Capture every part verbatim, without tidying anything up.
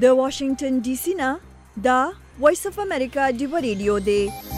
د واشنگټن ډي سي نه دا وایس اف امریکا ډیو ریډیو دی.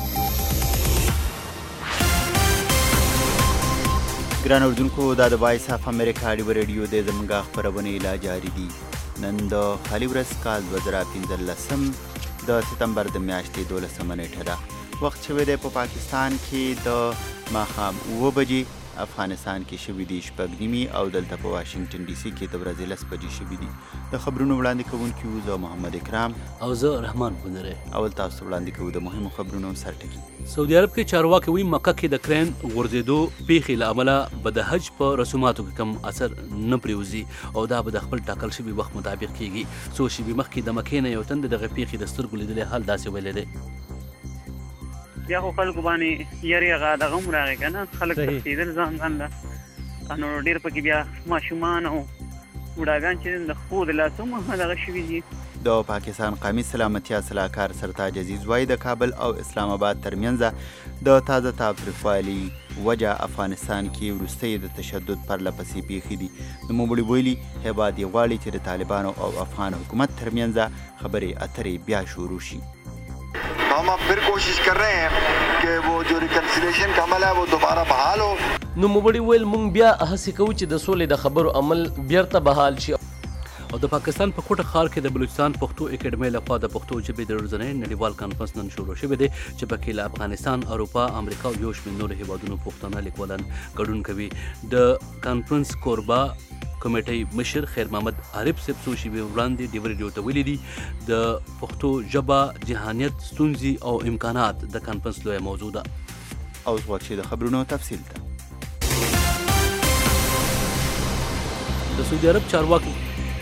ګران اردوونکو دا د وایس اف امریکا ډیو ریډیو دی. زموږ خپرونه لا جاری دي. نن د خالي ورځ کال دوه زره پنځلسم د ستمبر د میاشتې دولسمه نیټه ده. وخت شوی دی په پاکستان کې د ماښام اوه بجې، افغانستان کې شوي دي شپږ نیمې او دلته په واشنګټن ډي سي کې د ورځې لس بجې شوي دي. د خبرونو وړاندې کوونکي وو زه محمد اکرام او زه رحمان بندری. اول تاسو ته وړاندې کوو د مهمو خبرونو سرټکي. سعودي عرب کې چارواکي وایي مکه کې د کرین غورځېدو پیښې له امله به د حج په رسوماتو کې کم اثر نه پرېوځي او دا به د خپل ټاکل شوي وخت مطابق کیږي. څو شېبې مخکې د مکې نه یو تن د دغه پیښې د سترګو لیدلی حال داسې ویلی دی. بیا خو خلکو باندې یاري هغه دغه هم راغی که نه، خلک تښتېدل ځان ځان له نو ډېر پکې بیا ماشومان او بوډاګان چې د خپو د لاسو هم دغه شوي دي. د پاکستان قومي سلامتیا سلاکار سرتاج عزیز وایي د کابل او اسلام آباد ترمنځ د تازه تاوتریخوالي وجه افغانستان کې وروستۍ د تشدد پرله پسې پیښې دي. نوموړي ویلي هیواد یې غواړي چې د طالبانو او افغان حکومت ترمنځ خبرې اترې بیا شروع شي. हम अब फिर कोशिश कर रहे हैं कि वो जो रिकन्सिलेशन का अमल है वो दोबारा बहाल हो. نو موږ ویل موږ بیا هڅه کوو چې د سولې د خبرو عمل بیرته بحال شي. او د پاکستان په کوټه ښار کې د بلوچستان پښتو اکیډمۍ لخوا د پښتو ژبې د ورځنۍ نړیوال کانفرنس نن شروع شوی دی چې پکې له افغانستان، اروپا، امریکا او یو شمېر نورو هیوادونو پښتانه لیکوالان ګډون کوي. د کانفرنس کوربه کمیټې مشر خیر محمد عارف صاحب څو شېبې وړاندې ډیو ریډیو ته ویلي دي د پښتو ژبه جهانیت، ستونزې او امکانات د کانفرنس لویه موضوع ده. اوس وخت چې د خبرونو تفصیل ته. د سعودي عرب چارواکي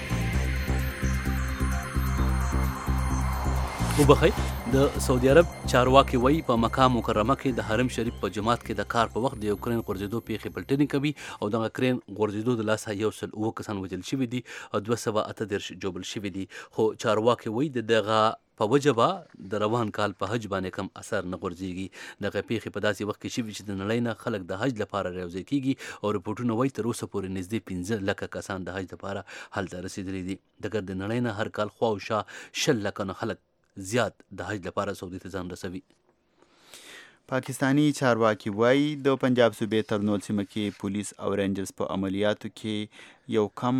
وبخی د سعودي عرب چارواکي وایي په مکه مکرمه کې د حرم شریف په جماعت کې د کار په وخت د یو کرین غورځېدو پیښې پلټنې کوي او دغه کرین غورځېدو د لاسه یو سل اووه کسان وژل شوي دي او دوه سوه اته دېرش جوبل شوي دي. خو چارواکي وایي د دغه په وجه به د روان کال په حج باندې کم اثر نه غورځېږي. دغه پیښې په داسې وخت کې شوي چې د نړۍ نه خلک د حج لپاره راوځي کېږي او رپورټونه وایي تر اوسه پورې نږدې پنځه لکه کسان د حج لپاره هلته رسېدلي دي. دغه د نړۍ نه هر کال خوا او شا شل لکه نه خلک زیات د حج لپاره سعودي ته ځان رسوي. پاکستانی چارواکي وایي د پنجاب صوبې ترنول سیمه کې پولیس او رینجرز په عملیاتو کې یو کم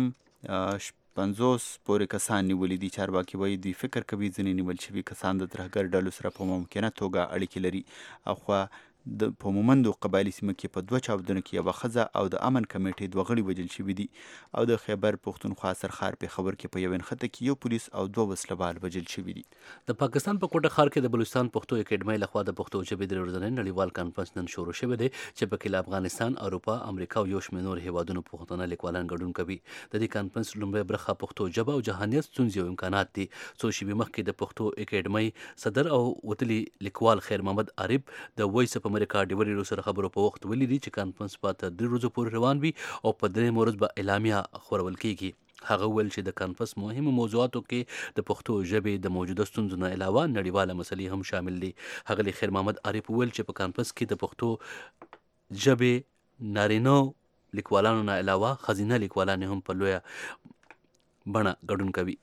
پنځوس پورې کسان نیولي دي. چارواکي وایي دوی فکر کوي ځینې نیول شوي کسان د ترهګر ډلو سره په ممکنه توګه اړیکې لري. اخوا د په مومندو قبایلي سیمه کې په دوه چاودنو کې یوه ښځه او د امن کمیټې دوه غړي وژل شوي دي او د خیبر پښتونخوا سرخار پېښور کې په یوه نښته کې یو پولیس او دوه وسلوال وژل شوي دي. د پاکستان په کوټه ښار کې د بلوچستان پښتو اکیډمۍ لخوا د پښتو ژبې د ورځنۍ نړیوال کانفرنس نن شروع شوی دی چې پکې له افغانستان، اروپا، امریکا او یو شمېر نور هیوادونو پښتانه لیکوالان ګډون کوي. د دې کانفرنس لومړۍ برخه پښتو ژبه او جهانیت، ستونزې او امکانات دي. څو شېبې مخکې د پښتو اکیډمۍ صدر او وتلي لیکوال خیر محمد عارف د وایس اف امریکا ډیو ریډیو سره خبرو په وخت ویلي دي چې کانفرنس به تر درې ورځو پورې روان وي او په درېیم ورځ به اعلامیه خپرول کیږي. هغه ویل چې د کانفرنس مهمو موضوعاتو کې د پښتو ژبې د موجوده ستونزو نه علاوه نړیواله مسلې هم شامل دي. ښاغلي خیر محمد عارف ویل چې په کانفرنس کې د پښتو ژبې نارینه لیکوالانو نه علاوه ښځینه لیکوالان هم په لویه بڼه ګډون کوي.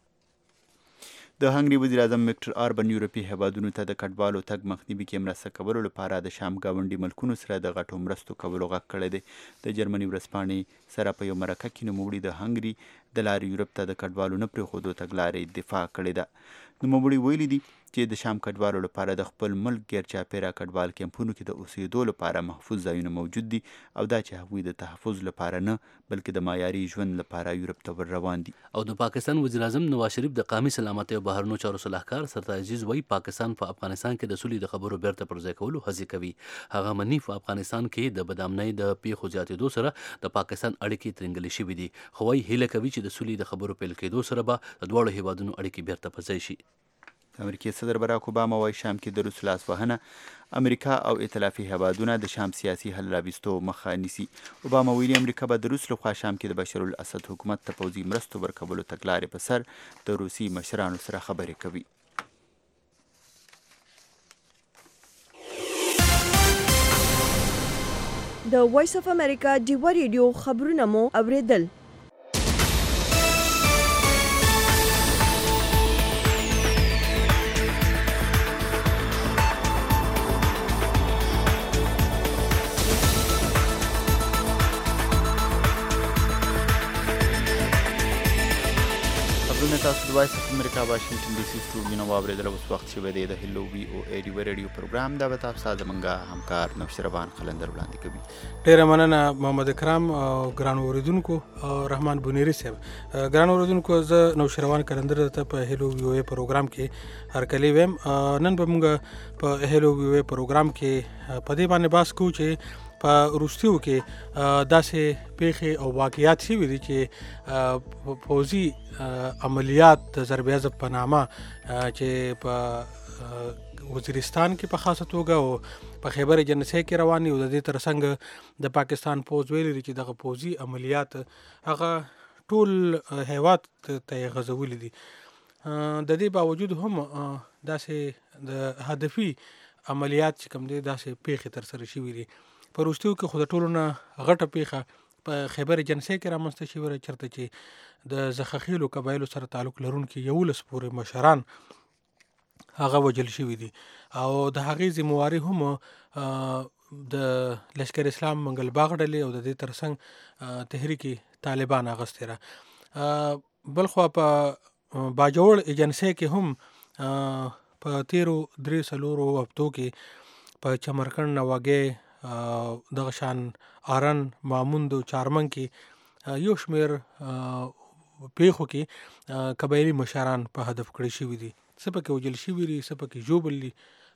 د هنګري وزیر اعظم ویکټر آربن یورپي هیوادونو ته د کډوالو تګ مخنیوي کې مرسته کولو لپاره د شام ګاونډي ملکونو سره د غټو مرستو کولو غږ کړی دی. د جرمني ورځپاڼې سره په یو مرکه کې نوموړي د هنګري د لارې یورپ ته د کډوالو نه پرېښودو تګلارې دفاع کړې ده. نوموړي ویلي دي چې د شام کډوالو لپاره د خپل ملک غیر چاپېره کډوال کیمپونو کې د اوسېدو لپاره محفوظ ځایونه موجود دي او دا چې هغوی د تحفظ لپاره نه بلکې د معیاري ژوند لپاره یورپ ته ور روان دي. او د پاکستان وزیر اعظم نواز شریف د قومي سلامتۍ او بهرنیو چارو صلاحکار سرتاج عزیز وایي پاکستان په افغانستان کې د سولې د خبرو بیرته پر ځای کولو هڅې کوي. هغه مني په افغانستان کې د بدامنۍ د پیښو زیاتېدو سره د پاکستان اړیکې ترنګلې شوي دي. خو وایي هیله کوي چې د سولې د خبرو پیل کېدو سره به د دواړو هیوادونو اړیکې بیرته پر ځای شي. امریکایي صدر براک اوباما وایي شام کې د روس لاسوهنه امریکا او ائتلافي هیوادونه د شام سیاسي حل راوستو مخه نیسي. اوباما ویلي امریکا به د روس لخوا شام کې د بشر الاسد حکومت ته پوځي مرستو ورکولو تګلارې په سر د روسي مشرانو سره خبرې کوي. د وایس اف امریکا ډیو ریډیو خبرونه مو اوریدل. تاسو د وایس اف امریکا واشنگټن ډي سي سټوډیو نه واورېدل. اوس وخت شوی دی د هلو وي او اے ډیو ریډیو پروګرام دا به تاسو ته زمونږ همکار نوشربان قلندر وړاندې کوي. ډیره مننه محمد اکرام او ګران اوریدونکو او رحمان بنيري صاحب. ګران اوریدونکو زه نوشربان قلندر ته په هلو وي او اے پروګرام کې هرکلی ویم. نن به موږ په هلو وي او اے پروګرام کې په دې باندې بحث کوو چې په وروستیو کې داسې پیښې او واقعیات شوي دي چې پوځي عملیات د ضرب عضب په نامه چې په وزیرستان کې په خاصه توګه او په خیبر جنسي کې روان دي او د دې ترڅنګ د پاکستان پوځ ویلي دي چې دغه پوځي عملیات هغه ټول هیواد ته یې غځولي دي. د دې باوجود هم داسې د هدفي عملیات چې کوم دي داسې پیښې ترسره شوي دي. په وروستیو کې خو د ټولو نه غټه پیښه په خیبر جنسي کې رامنځته شوې ده چېرته چې د زخخیلو قبایلو سره تعلق لرونکي یولس پورې مشران هغه وجل شوي دي او د هغې ذمواري هم د لشکر اسلام منګل باغ ډلې او د دې ترڅنګ تحریک طالبان اخیستې ده. بلخوا په باجوړ ایجنسۍ کې هم په تیرو درې څلورو هفتو کې په چمرکنډ نواګۍ دغه شان آرن ماموند او چارمنګ کې یو شمېر پیښو کې قبایلي مشران په هدف کړي شوي دي. څه پکې وجل شوي دي، څه پکې ژوبل دي.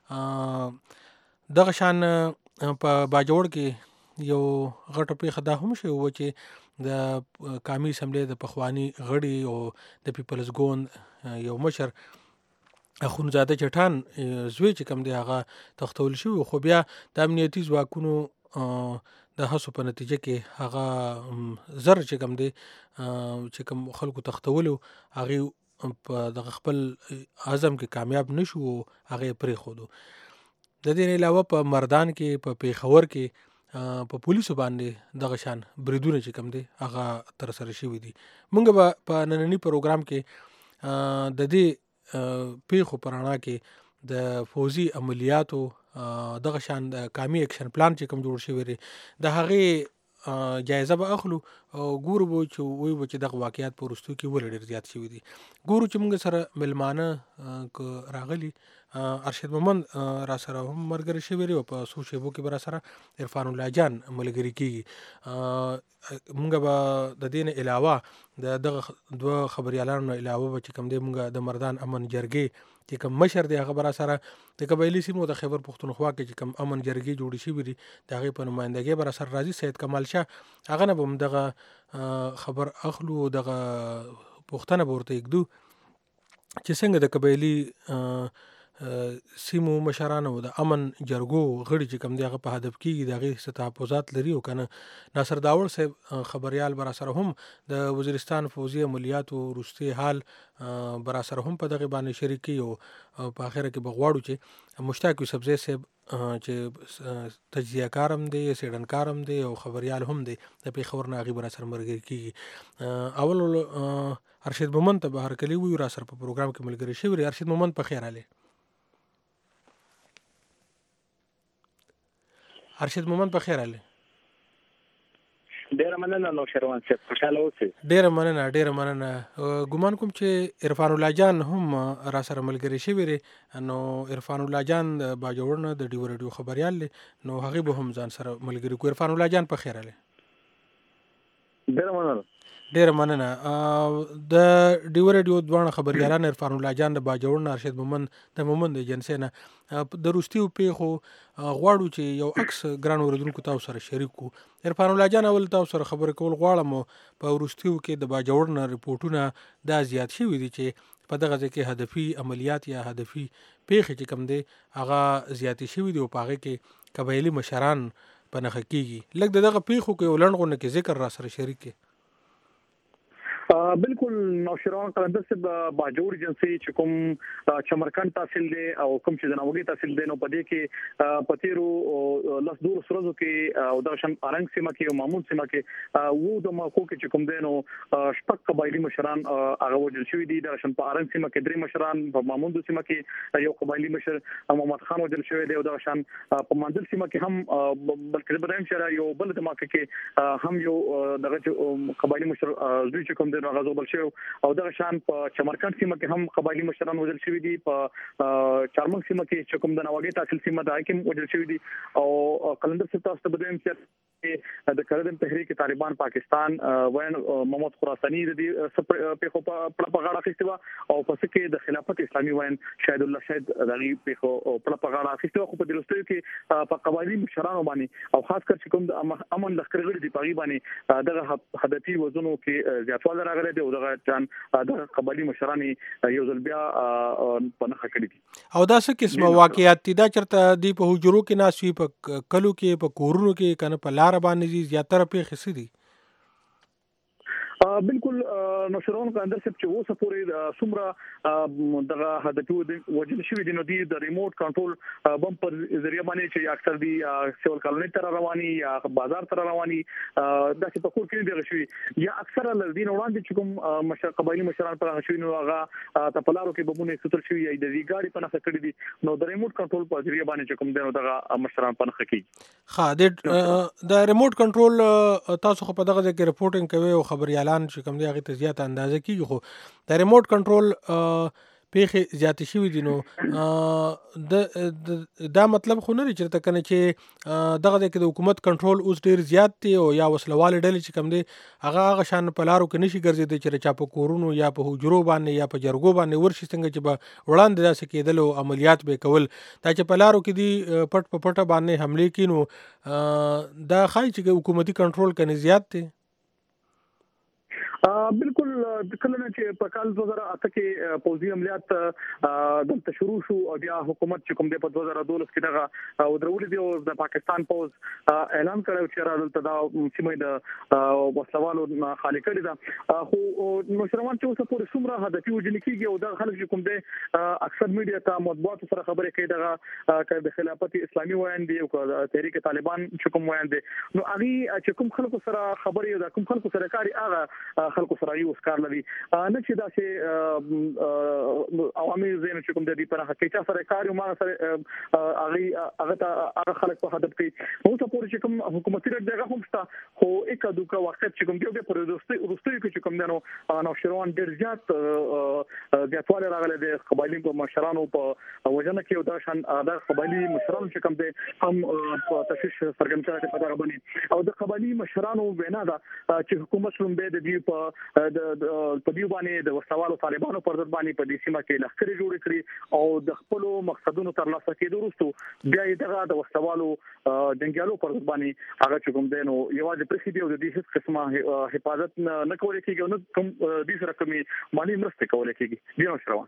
دغه شان په باجوړ کې یو غټه پیښه دا هم شوې وه چې د قامي اسمبلۍ د پخواني غړي او د پیپلز ګوند یو مشر اخونزاده چټان زوی چې کوم دی هغه تختول شوی، خو بیا د امنیتي ځواکونو د هڅو په نتیجه کې هغه زر چې کوم دی چې کوم خلکو تختولو هغې په دغه خپل عزم کې کامیاب نشو او هغه یې پرېښودو. د دې نه علاوه په مردان کې په پیښور کې په پولیسو باندې دغه شان بریدونه چې کوم دی هغه ترسره شوي دي. موږ به په ننني پروګرام کې د دې پیښو په رڼا کې د فوزي عملیاتو دغه شان د قامي اکشن پلان چې کوم جوړ شوی دی د هغې جایزه به اخلو او ګورو به چې وایو به چې دغه واقعیات په وروستیو کې ولې ډېر زیات شوي دي. ګورو چې موږ سره میلمانه که راغلي ارشد مومند را سره هم ملګري شوي دي او په څو شیبو کې به را سره عرفان الله جان ملګري کېږي. موږ به د دې نه علاوه د دغه دوه خبریالانو نه علاوه به چې کوم دی موږ د مردان امن جرګې چې کوم مشر دی هغه به را سره د قبایلي سیمو د خیبر پښتونخوا کې چې کوم امن جرګې جوړې شوي دي د هغې په نمایندګۍ به را سره راځي. سید کمال شاه هغه نه به هم دغه خبر اخلو او دغه پوښتنه به ورته یږدو چې څنګه د قبایلي سیمو مشرانو د امن جرګو غړي چې کوم دی هغه په هدف کېږي د هغې څه تحفظات لري او که نه ناصر داوړ صاحب خبریال به را سره هم د وزیرستان فوزي عملیاتو وروستي حال به را سره هم په دغې باندې شریک کړي او په اخره کې به غواړو چې مشتاق یوسفزی صاحب چې تجزیه کار هم دی، څېړن کار هم دی او خبریال هم دی د پېښور نه هغې به را سره ملګري کېږي. اول ارشد مومند ته به هرکلی وایو را سره په پروګرام کې ملګري شوي دي. ارشد مومند په خیر راغلی. ارشد مومند په خیر راغلی. ډیره مننه نوشروان صاحب، خوشحاله اوسئ. ډیره مننه ډیره مننه. ګمان کوم چې عرفان الله جان هم را سره ملګري شوي دي. نو عرفان الله جان د باجوړ نه د ډیو ریډیو خبریال دی نو هغې به هم ځان سره ملګري کړو. عرفان الله جان په خیر راغلی. ډیره مننه. ډیره مننه. د ډیو ریډیو دواړه خبریالان عرفان الله جان د باجوړ نه، ارشد مومند د مومند ایجنسۍ نه د وروستیو پیښو غواړو چې یو عکس ګران اورېدونکو تاسو سره شریک کړو. عرفان الله جان اول تاسو سره خبرې کول غواړم په وروستیو کې د باجوړ نه رپورټونه دا زیات شوي دي چې په دغه ځای کې هدفي عملیات یا هدفي پیښې چې کوم دی هغه زیاتې شوي دي او په هغې کې قبایلي مشران په نښه کېږي. لږ د دغه پیښو کې یو لنډ غونډه کې ذکر را سره شریک کړي. بالکل نوشروان قلندر صاحب باجوړ ایجنسۍ چې کوم چمرکنډ تحصیل دی او کوم چې د ناوګۍ تحصیل دی نو په دې کې په تیرو لس دولس ورځو کې او دغه شان ارنګ سیمه کې او مامون سیمه کې وو د موقعو کې چې کوم دی نو شپږ قبایلي مشران هغه وژل شوي دي. دغه شان په ارنګ سیمه کې درې مشران، په مامون سیمه کې یو قبایلي مشر محمد خان وژل شوی دی او دغه شان په مانجل سیمه کې هم بلکې بدایم شهر یو بل د موقع کې هم یو دغه قبایلي مشر زوی چې کوم دی نو غزوبل شو او دغه شان په چمرکند سیمه کې هم قبایلی مشران وژل شوي دي په چارمنګ سیمه کې چې کوم د نواګي تحصیل سیمه د حاکم وژل شوي دي او قلندر صاحب تاسو ته بدویم چې د کردن تحریک طالبان پاکستان وین محمد خراسانی د دې په خو په غاړه اخیستوا او په سکه د خلافت اسلامي وین شاهد الله شاهد دغه په خو په غاړه اخیستوا خو په دروستو کې په قبایلی مشرانو باندې او خاص کر چې کوم د امن لخر غړي دی په باندې دغه هدفي وزنو کې زیاتواله راغلي دی او دغه ځان دغه قبایلی مشران یو ځل بیا په نخښه کړی دي او دا څه قسمه واقعیت دي دا چرته دی په حجرو کې ناسوي په کلو کې په کورونو کې کنه په لار باندې زیاتره پیښې سي دي بالکل نشرون کاندر سپ چې اوسه پورې څومره دغه هدفي وجل شوی دی نو دی د ریموټ کنټرول بم پر ذریعہ باندې چې اکثر دی سیول کالونی تر رواني یا بازار تر رواني د څه په کور کې دی شوی یا اکثر لدین وړاندې چې کوم مشر قبایلی مشران پر شوی نو هغه تپلارو کې بمونه ستل شوی یا د ویګاړي په نخښه کړی دي نو د ریموټ کنټرول په ذریعہ باندې چې کوم دی دغه مشران په نخښه کوي ها د ریموټ کنټرول تاسو خو په دغه ځای کې رپورټینګ کوي او خبريالان چې کوم دی هغه ته زیات اندازه کیږي خو د ریموټ کنټرول پیښې زیات شوي دي نو د دا مطلب خو نه دی چې کنه چې دغه د حکومت کنټرول اوس ډیر زیات دی او یا وسلواله ډلې چې کوم دی هغه هغه شان په لارو کې نشي ګرځېدي چې چا په کورونو یا په حجرو باندې یا په جرګو باندې ورشي څنګه چې به وړاندې داسې کېدل او عملیات به کول دا چې په لارو کې دی پټ په پټه باندې حمله کینو دا خای چې حکومتي کنټرول کني زیات دی بالکل کله نه چې په کال دوه زره اته کې پوځي عملیات دلته شروع شو او بیا حکومت چې کوم د په دوه زره دولس کې دغه او درولې دی او د پاکستان پوز اعلان کړو چې راځل دا سیمه د وسلوالو خالي کړی دا خو نشروان چې اوسه پورې څومره هدفي وجل کیږي او د خلک کوم دی اکثر میډیا ته مطبوعات سره خبرې کوي دغه د خلافت اسلامي وایي دی او تحریک طالبان چې کوم وایي دی نو هغه چې کوم خلکو سره خبرې دا کوم خلکو سره کاری هغه خلکو سره یو اسکار لري نه چې دا چې عوامي زین چې کوم د دې پر حقیقت سره کار یو ما سره هغه هغه هغه خلک په هدف کې نو ته پورې چې کوم حکومتي دغه هم شته خو یک دوکه وخت چې کوم دی په روستي روستي کې چې کوم دنو نو شروان ډیر زیات زیاتواله راغله د قبایلی په مشرانو په وجنه کې دا شان د قبایلی مشرانو چې کوم دی هم په تشویش سرګنځه په دغه باندې او د قبایلی مشرانو وینا دا چې حکومت شوم به د دې په د په دیو باندې د وسوالو طالبانو پر ضد باندې په دې سیمه کې لښکرې جوړ کړي او د خپل مقصدونو تر لاسه کېدو وروسته بیا دغه د وسوالو جنگیالو پر ضد باندې هغه چې کوم دینو یوازې پرخي دی او د دې هیڅ قسمه حفاظت نه کول کېږي نو کوم دې سره کومي مالی مرسته کول کېږي دی نو شروان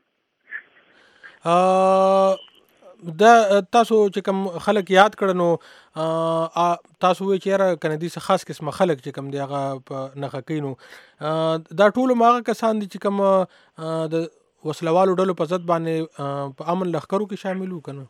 دا تاسو چې کوم خلک یاد کړنو تاسو وی چیرې کنه دي خاص قسمه خلک چې کوم دی هغه په نخښه کینو دا ټول ماغه کسان دي چې کوم د وسلوالو ډلو په ضد باندې په امن لخرو کې شامل وکنه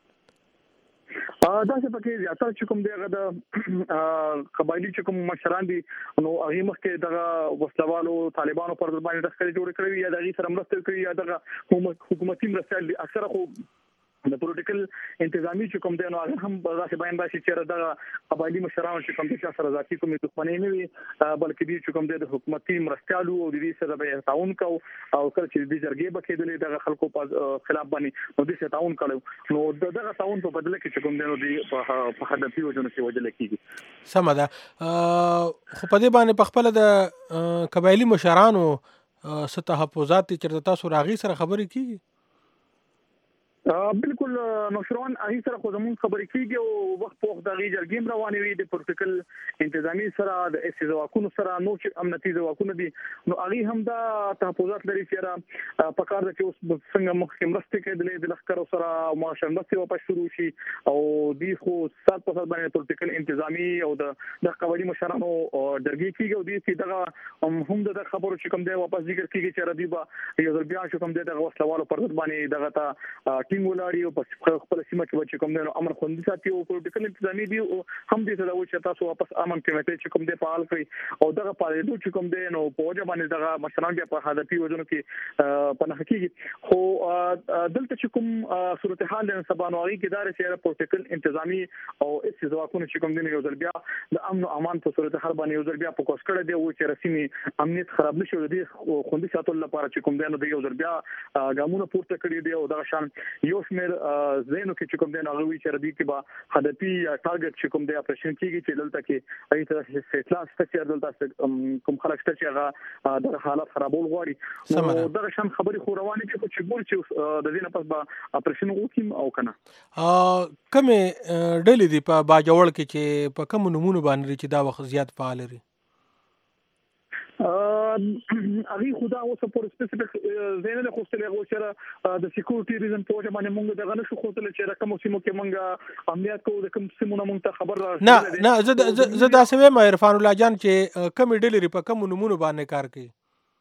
دا څه پکې زیاتره چې کوم دی هغه د قبایلی چې کوم مشران دي نو هغه مخکې دغه وسلوالو طالبانو پر ضد باندې لښکرې جوړ کړې یا دغه سره مرسته کوي یا دغه حکومتي مرسته اکثره خو د پولیټیکل انتظامی چې کوم دی نو هغه هم داسې بیان باشي چې د قبایلی مشرانو چې کوم دي چې سره ذاتي کومې دښمنۍ نه وي بلکې دي چې کوم دی د حکومتي مرستيالو او د دې سره به تعاون کو او کله چې د جرګې بکېدلې د خلکو په خلاف باندې نو د تعاون کړو نو دغه تعاون په بدله کې چې کوم دی نو د په هدفي وجنه کې وجل کېږي سم ده خو په دې باندې په خپل د قبایلی مشرانو ست تحفظات چې تاسو راغي سره خبرې کیږي بالکل نشروان هغه سره خو زمون خبرې کیږي او وخت په وخت د جرګیم روانې وي د پروتوکل انتظامی سره د اس ځواکونو سره نو چې امنیتي ځواکونه دي نو هغه هم دا تحفظات لري چې په کار د چې اوس څنګه مخکې مرسته کېدلې د لخر سره مارشل مرسته واپس شروع شي او دی خو سات په سات باندې پروتوکل انتظامی او د د قبایلی مشرانو جرګې کیږي او د چې دغه هم د خبرو چې کوم دی واپس ذکر کیږي چې ردی با یو ځل بیا چې کوم دی د وسلوالو پر ضد باندې دغه ټیم ټینګ ولاړی او په خپل سیمه کې چې کوم دی امن خوندي ساتي او پروتوکول انتظامی دی هم دې ته دا و چې تاسو واپس امن کمیټې چې کوم دی فعال کړئ او دغه پالېدو چې کوم دی نو په وجه باندې دغه مشران بیا په هدفي وجونو کې په نه کېږي خو دلته چې کوم صورتحال د سبانواري کې دار چې پروتوکول انتظامی او اس ځواکونو چې کوم دی یو ځل بیا د امن او امان په صورتحال باندې یو ځل بیا په کوشش کړی دی او چې رسمي امنیت خراب نشي د خوندي ساتلو لپاره چې کوم دی نو د یو ځل بیا ګامونه پورته کړی دی او دا شان یو شمېر زینو کې چې کوم دی نو هغه وی چې ردی کې با هدفي ټارګټ چې کوم دی اپریشن کیږي چې دلته کې ایته چې اطلاع ستاسو دلته کوم خلک ستاسو هغه د حالت خرابول غواړي نو دا شان خبري خو روانه کې چې ګور چې د دې نه پس به اپریشن وکړي او کنه ا کومه ډلې دی په باجوړ کې چې په کوم نمونه باندې چې دا وخت زیات فعال لري اغي خدا اوس په سپیسیفیک زینه له خوستلې غو چې د سکیورټي ریزن په وجه باندې مونږ دغه نشو خوستل چې رقم سیمو کې مونږ امنیت کوو د کوم سیمو مونږ ته خبر را نه نه زه زه دا سوي مې عرفان الله جان چې کم ډلې په کوم نمونه باندې کار کوي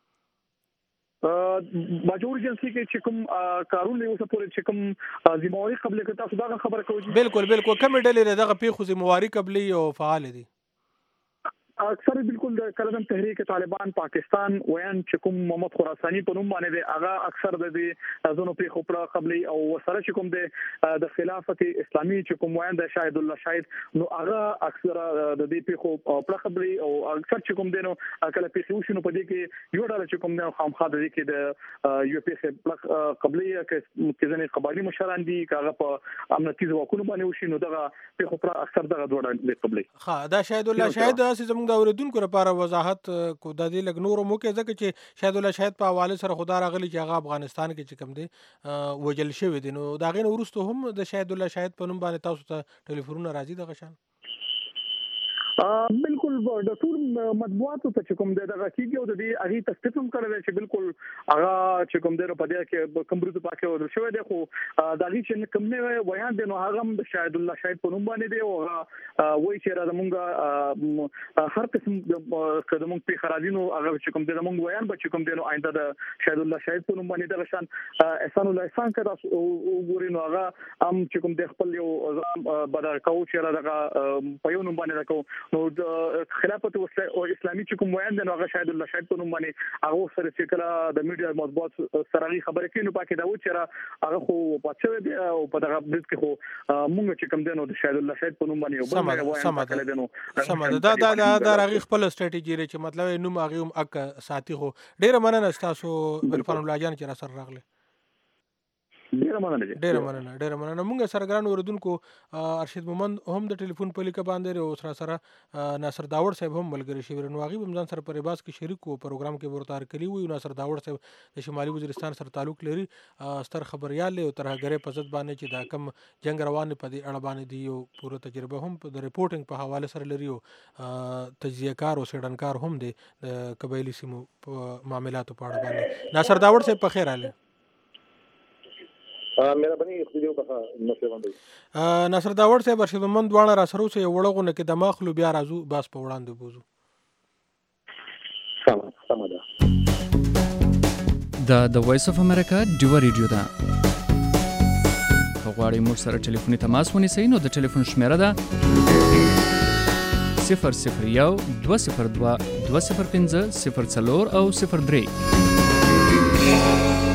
باجوړ جنسي کې چې کوم کارونه اوس پورې چې کوم ذمہواری قبل کې تاسو دا خبره کوئ بالکل بالکل کوم ډلې دغه پیخو ذمہواری قبلي او فعال دي اکثر بالکل د کلدم تحریک طالبان پاکستان ویان چې کوم محمد خراسانی په نوم باندې دی هغه اکثر د دې ازونو په خپل قبلي او سره چې کوم د د خلافت اسلامي چې کوم ویان د شاهد الله شاهد نو هغه اکثر د دې په خپل قبلي او اکثر چې کوم دینو کله په خوشونو په دې کې یو ډول چې کوم د خامخا د دې کې د یو په خپل قبلي کې ځنې قبایلی مشران دي هغه په امنیتي ځواکونو باندې وشي نو دغه په خپل اکثر دغه دوه د قبلي ها دا شاهد الله شاهد اسې د اوریدونکو لپاره وضاحت کو د دې لګ نور مو کې ځکه چې شاهد الله شاهد په حواله سره خدا راغلی چې هغه افغانستان کې چې کوم دی وجل شوی دی نو دا غین ورستو هم د شاهد الله شاهد په نوم باندې تاسو ته ټلیفون راځي د غشان بالکل د ټول مطبوعاتو ته چې کوم د دغه کیږي او د دې اغي تصدیق هم کړل چې بالکل هغه چې کوم د په دې کې کمبرو پاکه ورو شوی دی خو د اغي چې کوم نه بیان دی نو هغه هم د شاهد الله شاهد په نوم باندې دی او وایي چې را زمونږ هر قسم د موږ په خراجینو هغه چې کوم د موږ بیان به چې کوم دی نو آینده د شاهد الله شاهد په نوم باندې د شان احسان الله احسان کړه او ګوري نو هغه هم چې کوم د خپل یو بدر کو چې را دغه په یو نوم باندې راکو نو د خلافت او اسلامي چې کوم ویان دی نو هغه شاهد الله شاهد په نوم باندې هغه سره چې کله د میډیا مطبوعات سره خبرې کوي نو پاکه دا و چې هغه خو پاتې دی او په دغه بریټ کې خو مونږ چې کوم دی نو د شاهد الله شاهد په نوم باندې یو بل ویان کړی دی نو سم دا دا دا د هغه خپل ستراتیژي لري چې مطلب نوم هغه هم اک ساتي خو ډیره مننه تاسو عرفان الله جان چې را سره راغله ډیره مننه ډیره مننه ډیره مننه موږ سرګران اوردونکو ارشد مومند هم د ټلیفون په لیکه باندې او سره سره ناصر داوړ صاحب هم ملګری شي ورنواغي بمځان سره پر باس کې شریک وو پروګرام کې ورتار کلی وي ناصر داوړ صاحب د شمالي وزیرستان سره تعلق لري ستر خبريال له ترهګری په ضد باندې چې دا کم جنگ روان په دې اړه باندې دی یو پوره تجربه هم د ریپورتینګ په حواله سره لري او تجزیه کار او سیډنکار هم دی د قبایلی سیمو په معاملاتو په اړه باندې ناصر داوړ صاحب په خیر اله مهرباني خو په نصیب باندې ناصر داوړ صاحب ارشد مومند دوانه را سره اوسه وړغونه کې د مخلو بیا راځو باس په وړاندې بوزو سم سم ده دا د وایس اف امریکا ډیو ریډیو ده غواړئ موږ سره ټلیفوني تماس ونیسئ نو د ټلیفون شمیره ده صفر صفر یو دوه صفر دوه دوه صفر پنځه صفر څلور او صفر درې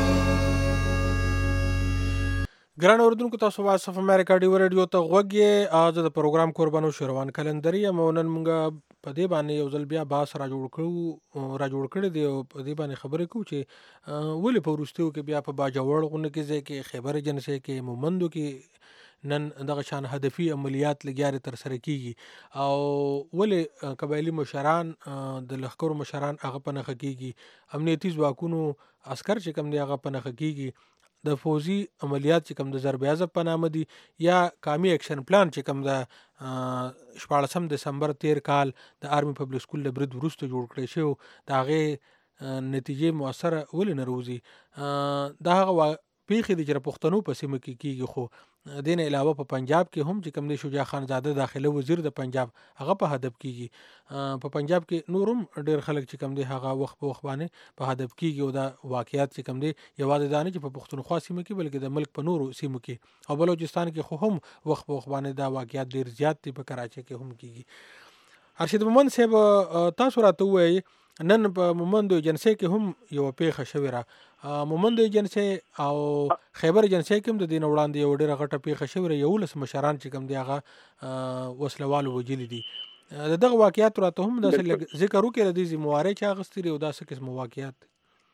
ګران اوردونکو تاسو وایس اف امریکا ډیو ریډیو ته غوږی از د پروګرام قربانو شروان کلندري مونن مونږه په دې باندې یو ځل بیا باس را جوړ کړو را جوړ کړی دی او په دې باندې خبرې کوو چې ولې په وروستیو کې بیا په باجوړ غونډه کې ځای کې خیبر جنسي کې مومندو کې نن دغه شان هدفي عملیات لګیاري تر سره کیږي او ولې قبایلی مشران د لخر مشران هغه په نخ کیږي امنیتي ځواکونو عسكر چې کوم دی هغه په نخ کیږي د فوزي عملیات چې کوم د ضرب اعظم په نامه دي یا کامی اکشن پلان چې کوم د شپاړسم دسمبر تیر کال د آرمي پبلک سکول د برید وروسته جوړ کړی شو د هغې نتیجې مؤثره ولې نه روزي دا هغه پیښې دي چې پښتنو په سیمه کې کیږي خو دین علاوه په پنجاب کې هم چې کوم دی شجاع خان زاده داخله وزیر د پنجاب هغه په هدف کیږي په پنجاب کې نورم ډیر خلک چې کوم دی هغه وخت په وخت باندې په هدف کیږي او دا واقعیت چې کوم دی یوازې دا نه چې په پښتونخوا سیمه کې بلکې د ملک په نورو سیمو کې او بلوچستان کې خو هم وخت په وخت باندې دا واقعیت ډیر زیات دي په کراچۍ کې هم کیږي ارشد مومند صاحب تاسو راته وایي نن په مومندو ایجنسی کې هم یو پیښه شوې را مومندو ایجنسی او خیبر ایجنسی کې هم د دین وړاندې یو ډېره غټه پیښه شوې را یولس مشران چې کوم دی هغه وسلوالو وجلي دي د دغه واقعیت راته هم داسې ذکر وکړي د دې ذموارۍ چې اخیستې او داسې قسم واقعیت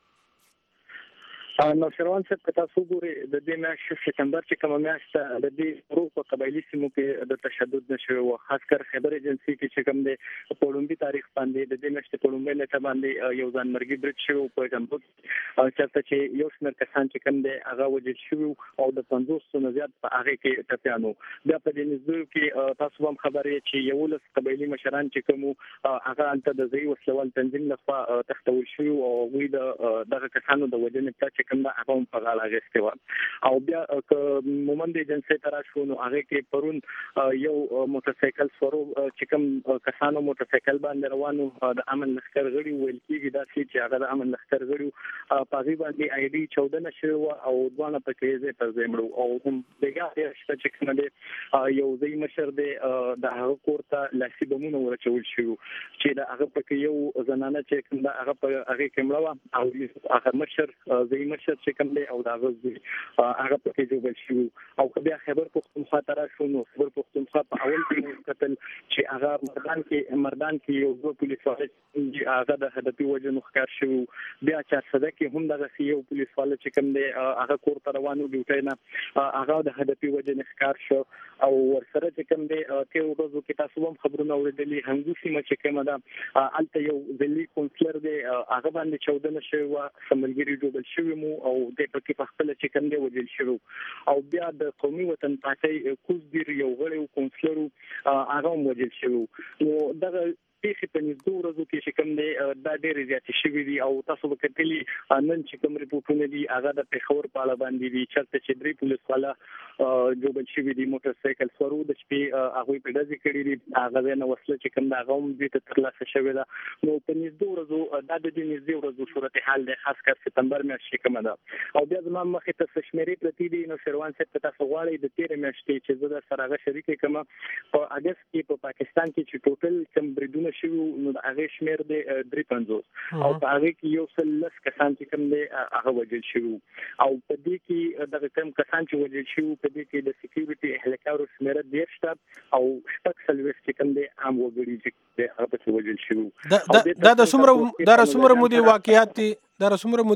نو شروان صاحب که تاسو ګورئ د دې میاشتې سپتمبر چې کومه میاشت ده د دې ورو په قبایلي سیمو کې د تشدد نشوی و خاص کر خیبر ایجنسي کې چې کوم دی په لومبي تاریخ باندې د دې میاشتې په لومبۍ نیټه باندې یو ځانمرګي برید شوی په جمبود چېرته چې یو شمېر کسان چې کوم دی هغه وژل شوي او د پنځوسو نه زیات په هغې کې ټپیان وو بیا په دې نږدې کې تاسو هم خبر یې چې یولس قبایلي مشران چې کوم وو هغه هلته د ځایي وسلوال تنظیم لخوا تښتول شوي او هغوی د دغه کسانو د وژنې پته چې کوم ده هغه هم په غاړه اخیستې وه او بیا که مومند ایجنسۍ ته راشو نو هغې کې پرون یو موټرسایکل سورو چې کوم کسانو موټرسایکل باندې روان وو د امن لښکر غړي ویل کېږي داسې چې هغه د امن لښکر غړي وو په هغې باندې آی ډي چاودنه شوې وه او دواړه پکې ځای پر ځای مړه او هم بېګا شته چې کومه دی یو ځایي مشر دی د هغه کور ته لاسي بمونه ورچول شوي چې د هغه پکې یو زنانه چې کوم ده هغه په هغې کې مړه وه او هغه مشر ځایي مشر چې کوم دی او د هغه زوی هغه پکې ژوبل شوي او که بیا خیبر پښتونخوا ته راشو نو خیبر پښتونخوا په اول کې مو کتل چې هغه مردان کې مردان کې یو دوه پولیسوال چې هغه د هدفي وژنو ښکار شوي بیا چارسده کې هم دغسې یو پولیسوال چې کوم دی هغه کور ته روان و ډیوټۍ نه هغه د هدفي وژنې ښکار شو او ورسره چې کوم دی تېرو ورځو کې تاسو هم خبرونه اورېدلي هنګو سیمه چې کومه ده هلته یو ځلي کونسلر دی هغه باندې چاودنه شوې وه څه ملګري ژوبل شوي مو او دی پکې په خپله چې کوم دی وژل شوي او بیا د قومي وطن پارټۍ کوزبیر یو غړی و کونسلر و هغه هم وژل شوي نو دغه پیښې په نږدې ورځو کې چې کوم دی دا ډېرې زیاتې شوي دي او تاسو به کتلي نن چې کوم ریپورټونه دي هغه د پېښور په اړه باندې دي چېرته چې درې پولیسواله ژوبل شوي دي موټرسایکل سوارو د شپې هغوی په ډزې کړي دي هغه ځای نه وسله چې کوم ده هغه هم دوی ته ترلاسه شوې ده نو په نږدې ورځو دا د دې نږدې ورځو صورتحال دی خاص کر سپتمبر میاشت چې کومه ده او بیا زما مخې ته څه شمېرې پرتې دي نو شروان صاحب که تاسو غواړئ د تېرې میاشتې چې زه در سره هغه شریکې کړم په اګست کې په پاکستان کې چې ټوټل کوم بریدونه شوي نو د هغې شمېر دی درې پنځوس او په هغې کې یو سل لس کسان چې کوم دی هغه وژل شوي او په دې کې دغه کوم کسان چې وژل شوي په دې کې د سکیورټي اهلکارو شمېره دېرش ته او شپږ څلوېښت چې کوم دی عام وګړي چې دی هغه پکې وژل شوي دا د څومره دا د څومره مودې واقعیات دي دا د څومره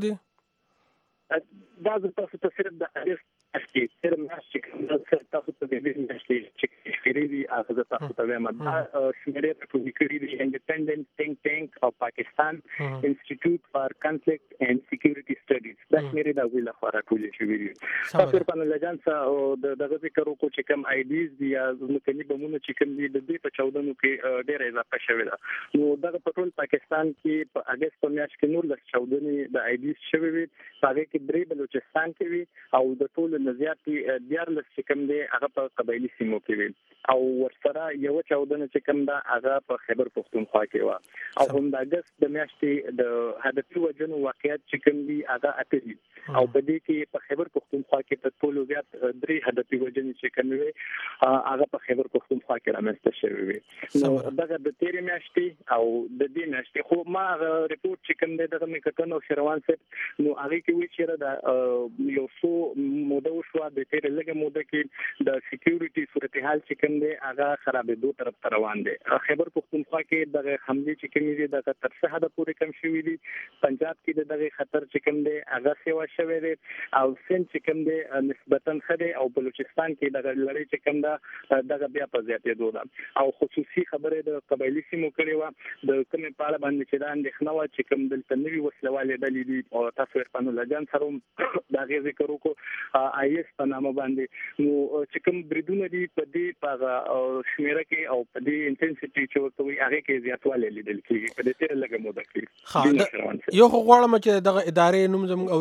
مودې دا زه تاسو ته صرف د اګست میاشتې تېره میاشت چې کوم ده تاسو ته د دې میاشتې چې شمېرې دي هغه زه تاسو ته وایم دا شمېرې راټولې کړي دي انډیپنډنټ تھنک ټینک اف پاکستان انسټیټیوټ فار کنفلکټ اینډ سکیورټي سټډیز دا شمېرې د هغوی لخوا راټولې شوي دي تاسو عرفان الله جان څه دغه ذکر وکړو چې کوم آیډیز دي یا ځمکني بمونه چې کوم دي د دوی په چاودنو کې ډېره اضافه شوې ده نو دغه په ټول پاکستان کې په اګست په میاشت کې نولس چاودنې د آیډیز شوې وي په هغې کې درې بلوچستان کې وي او د ټولو نه زیاتې دیارلس چې کوم دی هغه په قبایلي سیمو کې وي او ورسره یوه چاودنه چې کوم ده هغه په خیبر پښتونخوا کې وه او هم د اګست د میاشتې د هدفي وژنو واقعیت چې کوم دي هغه اته دي او په دې کې په خیبر پښتونخوا کې تر ټولو زیات درې هدفي وژنې چې کومې وي هغه په خیبر پښتونخوا کې رامنځته شوې وي نو دغه د تېرې میاشتې او د دې میاشتې خو ما هغه ریپورټ چې کوم دی دغه مې کتنه او شروان صاحب نو هغې کې وایي چې د یو څو موده وشوه د تېرې لږه موده کې د سکیورټي صورتحال چې کوم دی هغه خرابېدو طرف ته روان دی خیبر پښتونخوا کې دغه حملې چې کومې دي دغه تر څه حده پورې کم شوي دي پنجاب کې د دغه خطر چې کوم دی هغه سیوا شوی دی او سند چې کوم دی نسبتا ښه دی او بلوچستان کې دغه لړۍ چې کوم ده دغه بیا په زیاتېدو ده او خصوصي خبرې د قبایلي سیمو کړې وه د کومې په اړه باندې چې دا اندېښنه وه چې کوم دلته نوي وسلوالې ډلې دي او تاسو عرفان الله جان سره هم د هغې ذکر وکړو آی ایس په نامه باندې نو چې کوم بریدونه دي په دې په هغه شمېره کې او په دې انټنسټي چې ورته وایي هغې کې زیاتوالی لیدل کېږي په دې تېره لږه موده کې یو خو غواړم چې دغه ادارې نوم زموږ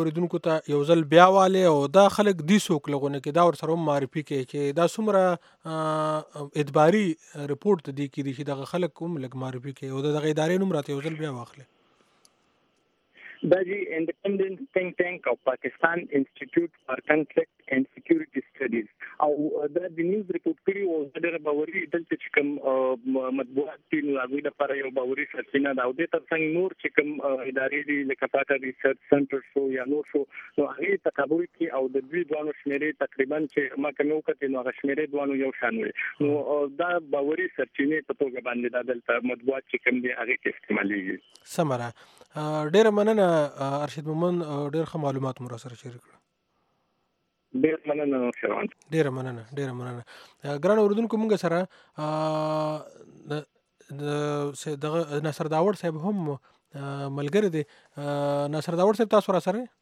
اوریدونکو ته یو ځل بیا والی او دا خلک دي څوک لغونه کې دا ورسره هم معرفي کوي چې دا څومره ادباري رپورټ د دې کېدي چې دغه خلک هم لږ معرفي کوي او د دغه ادارې نوم راته یو ځل بیا واخلئ. دا جی انډیپندنٹ تھنک ټینک او پاکستان انسټیټیوټ فار کنفلکټ اینڈ سکیورټي سټډیز او دا د نیوز ریپورټ کړي او ډېر باوري دلته چې کوم مطبوعات دي نو هغوی لپاره یو باوري سرچینه ده او دې ترڅنګ نور چې کوم ادارې دي لکه پاکا ریسرچ سنټر شو یا نور شو نو هغې تقابل کې او د دوی دوانو شمېرې تقریبا چې ما کوم وکړې نو هغه شمېرې دوانو یو شان وي نو دا باوري سرچینې په توګه باندې دا دلته مطبوعات چې کوم دي هغې کې استعمالېږي. سمه ده. ډېره مننه ارشد مومن، ډېر ښه معلومات مو راسره شریک کړل. ډېر مننه شروان. ډېره مننه ډېره مننه. ګران اورېدونکو موږ سره د دغه ناصر داوړ صاحب هم ملګری دی. ناصر داوړ صاحب تاسو را سره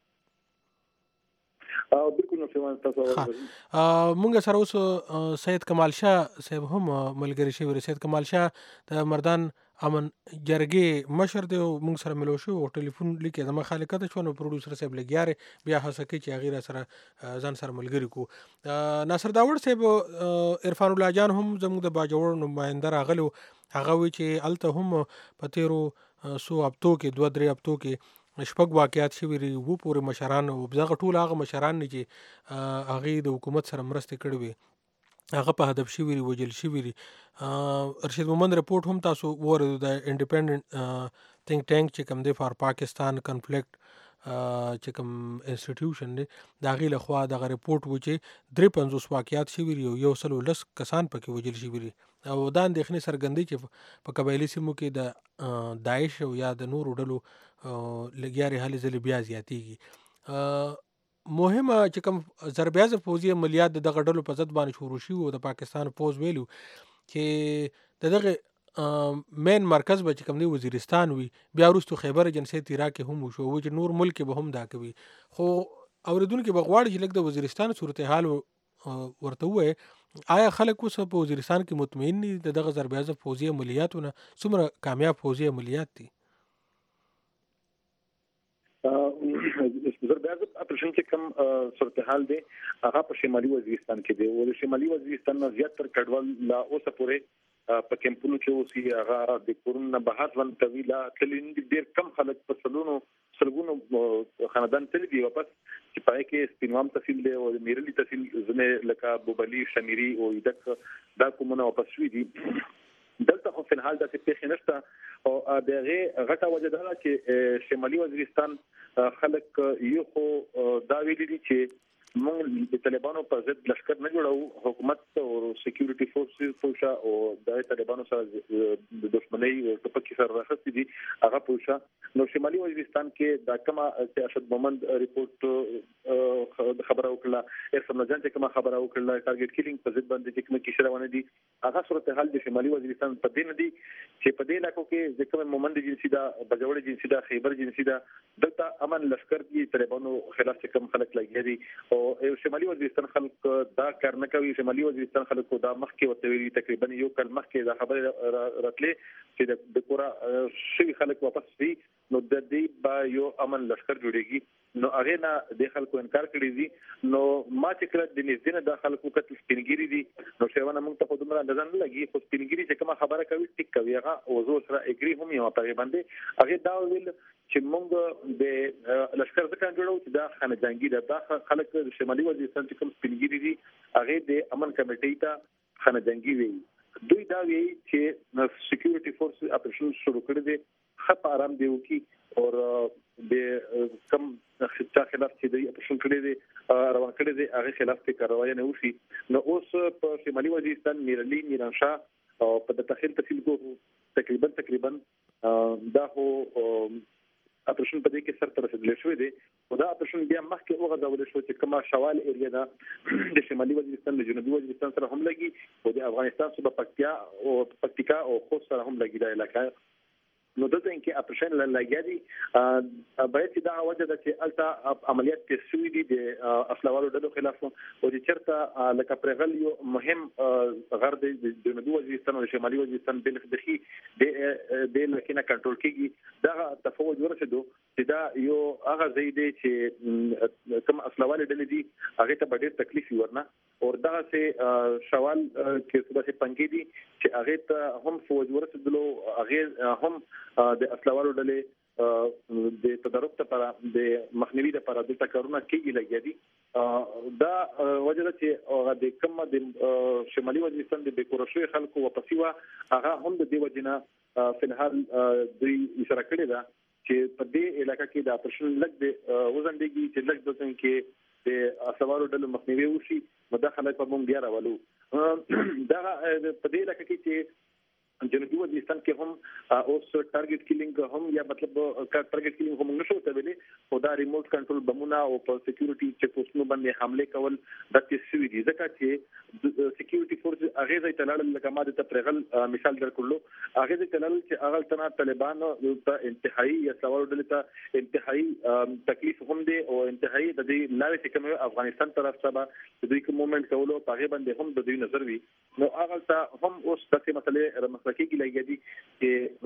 بالکل نو شروان تاسو موږ سره اوس سید کمال شاه صاحب هم ملګری شوی دی. سید کمال شاه د مردان امن جرګې مشر دی او موږ سره ملو شو او ټلیفون لیکې زما خالقه ته شو نو پروډوسر صاحب لګیارې بیا هڅه کوي چې هغې را سره ځان سره ملګري کړو. ناصر داوړ صاحب عرفان الله جان هم زموږ د باجوړ نماینده راغلی و. هغه وایي چې هلته هم په تېرو څو هفتو کې دوه درې هفتو کې شپږ واقعات شوي دي. اووه پورې مشران او دغه ټول هغه مشران دي چې هغې د حکومت سره مرستې کړې وي هغه په هدف شوي دي، وژل شوي دي. ارشد مومن رپورټ هم تاسو واورېدو د انډیپینډنټ تھنک ټینک چې کوم دی فار پاکستان کنفلکټ چې کوم انسټیټیوشن دی د هغې لخوا دغه رپورټ و چې درې پنځوس واقعات شوي دي او یو سل لس کسان پکې وژل شوي دي او دا اندېښنې څرګندوي چې په قبایلي سیمو کې د داعش او یا د نورو ډلو لګیارې هلې ځلې بیا زیاتېږي. مهمه چې کوم ضربیازه پوځي عملیات د دغه ډلو په ضد باندې شروع شوي او د پاکستان پوځ ویلو چې د دغه مین مرکز به چې کوم دی وزیرستان وي، بیا وروستو خیبر ایجنسۍ تیرا کې هم وشو و چې نور ملک به هم دا کوي. خو اورېدونکي به غواړي چې لږ د وزیرستان صورتحال ورته ووایي آیا خلک اوس په وزیرستان کې مطمئن دي د دغه ضربیازه پوځي عملیاتو نه څومره کامیاب پوځي عملیات دي؟ ضربیازه اپریشن چې کوم صورتحال دی هغه په شمالي وزیرستان کې دی او د شمالي وزیرستان نه زیاتره کډوال لا اوسه پورې په کیمپونو کې اوسي. هغه د کورون نه بهر ژوند کوي. لا تلین ډېر کم خلک په سلونو سلګونو خاندان تللی دي واپس چې پای کې سپینوام تحصیل دی او میرلی تحصیل ځنې لکه بوبلي شمیري او ایدک دا کومونه واپس شوي دي. دلته خو په حال داسې پیښې نشته او د هغې غټه وجه دا ده چې شمالي وزیرستان خلک یو خو دا ویلي دي چې موږ د طالبانو پر ضد لشکر نه جوړو، حکومت او سکیورټي فورسز پوښا او د طالبانو سره د دښمنۍ او ټپکې سره راخستې دي هغه پوښا. نو شمالي وزیرستان کې دا کومه چې ارشد مومند ریپورټ خبره وکړه ارفان جان چې کومه خبره وکړه ټارګټ کیلینګ په ضد باندې چې کومه کیسه روانه دي هغه صورتحال د شمالي وزیرستان په دې نه دي چې په دې علاقو کې د کوم مومند جنسي دا بجوړ جنسي دا خیبر جنسي دا دلته امن لشکر دي طالبانو خلاف چې کوم خلک لګي دي او شمالي وزیرستان خلک دا کار نه کوي. شمالي وزیرستان خلکو دا مخکې ورته ویلي تقریبا یو کال مخکې دا خبره راتلې چې د کورا شوي خلک واپس دي نو د دې به یو امن لشکر جوړیږي. نو هغه نه د خلکو انکار کړی دي. نو ما چې کله د نږدې نه د خلکو کتل سپینګيري دي نو شیوانه موږ ته په دومره اندازه نه لګي خو سپینګيري چې کومه خبره کوي ټیک کوي هغه او زه سره اګری هم یم په باندې. هغه دا ویل چې موږ د لشکر ځکه جوړو چې دا خانه جنگي ده. دا خلک د شمالي وزیرستان چې کوم سپینګيري دي هغه د امن کمیټې ته خانه جنگي وي. دوی دا وی چې سکیورټي فورس اپریشن شروع کړی دي خپ آرام دی وکي او د کم چا خلاف چې دی اپریشن کړی دی روان کړی دی هغه خلاف ته کاروایی نه وشي. نو اوس په شمالي وزیرستان میرلی میرانشاه او په د تخیل تفصیل کو تقریبا تقریبا دا هو اپریشن په دې کې سر تر رسیدل شوی دی او دا اپریشن بیا مخکې هغه ډول شو چې کومه شوال ایریا ده د شمالي وزیرستان د جنوبي وزیرستان سره هم لګي او د افغانستان صوبه پکتیا او پکتیکا او خوست سره هم لګي دا علاقه. نو دته کې اپریشن لګیا دي باید دا وجه ده چې التا عملیات کې سوي دي د اصلوالو ډلو خلاف او چې چرته لکه پرغل یو مهم غرب د جنوبي وزیرستان او شمالي وزیرستان بل دخي د د لکه کنټرول کیږي دا تفاوض ورسېدو چې دا یو هغه ځای دی چې کوم اصلوالو ډلې دي هغه ته ډېر تکلیف ورنه او دا سه شوال کې څه څه پنګې دي چې هغه ته هم فوج ورسېدلو هغه هم د اصلوالو ډلې د تدارک لپاره د مخنیوي لپاره د تکرارونه کېږي لګیا دي دا وجه ده چې د کوم د شمالي وزیرستان د بیکورشوي خلکو وپسیوا هغه هم د دې وجنه په الحال دوی اشاره کړې ده چې په دې علاقې کې د اپریشن لګ د وزندګي چې لګ د څنګه کې د اصلوالو ډلې مخنیوي وشي مداخله په مونږ بیا راولو دا په دې علاقې کې چې جنوبي وزیرستان کې هم اوس ټارګټ کیلینګ هم یا مطلب ټارګټ کیلینګ هم نشو ته ویلي خو دا ریموټ کنټرول بمونه او په سکیورټي چیک پوسټونو باندې حمله کول د تسوي دي ځکه چې سکیورټي فورس هغه ځای تلل لکه ما د تپرغل مثال درکړلو هغه ځای تلل چې هغه تنا طالبان ته انتهایی یا سوال ډلته انتهایی تکلیف هم دي او انتهایی د دې لارې چې کوم افغانستان طرف ته د دوی کوم مومنت کولو په هغه باندې هم د دوی نظر وي نو هغه ته هم اوس دغه مسلې کې لګیا دي چې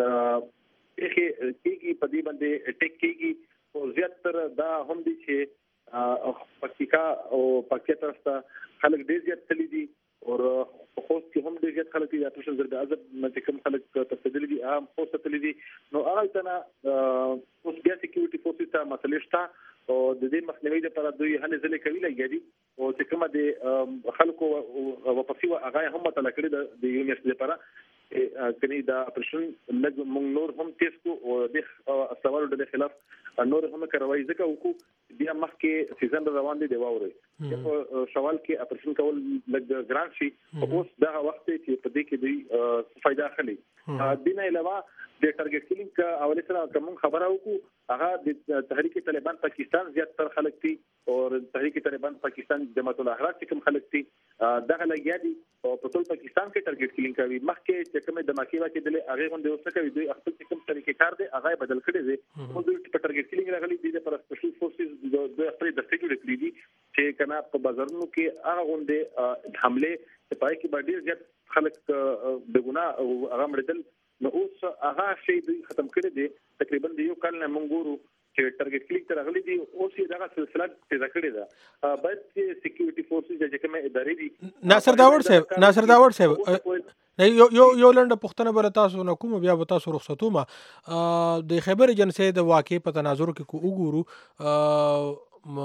هغه کېږي په دې باندې ټیک کېږي او زیاتره دا هم دي چې پکتیکا او پکتیا طرف ته خلک ډېر زیات تللی دي او خوست کې هم ډېر زیات خلک دي د پرشن زرد عزب چې کوم خلک تفصیلي دي عام خوست تللی دي نو هغه څنګه اوس بیا سکیورټي فورسز ته مسلې شته او د دې مخنیوي لپاره دوی هلې ځلې کوي لګیا دي او چې کومه د خلکو وپسیوا هغه هم متلکړي د یونیورسيټي لپاره کني دا اپریشن لګ مونږ نور هم تیز کو او د اصلوالو ډلې خلاف نور هم کاروایی ځکه وکړو بیا مخکې سیزن روان دي دی واوري په شوال کې اپریشن کول لګ ګران شي اوس دا وخت چې په دې کې دوی فائدہ اخلي دینه علاوه د ټارګټ کیلینګ اولي سره کوم خبره وکړو هغه د تحریک طالبان پاکستان زیات تر خلک دي او تحریک طالبان پاکستان جماعت الاحرار چې کوم خلک دي دغه لګیا دي او په ټول پاکستان کې ټارګټ کیلینګ کوي مخکې چې کومه د ماکیوا کې د هغه غونډه اوسه کوي دوی خپل کوم طریقې کار دي هغه بدل کړي دي او دوی په ټارګټ کیلینګ راغلي دي پر سپیشل فورسز د خپل د سکیورټي کړی دي چې کنا په بازارونو کې هغه غونډه حمله په پای کې باندې زیات خلک د ګناه او هغه مړدل نو اوس هغه شی دوی ختم کړی دي تقریبا د یو کال نه مونږ چې ټارګټ کلیک تر غلي دي او چې دا سلسله تیز کړی ده باید چې سکیورټي فورسز چې کومه ادارې دي ناصر داوود صاحب ناصر داوود صاحب یو یو یو لنډه پوښتنه بر تاسو نو کوم بیا به تاسو رخصتو ما د خیبر ایجنسی د واقع په تناظر کې کو وګورو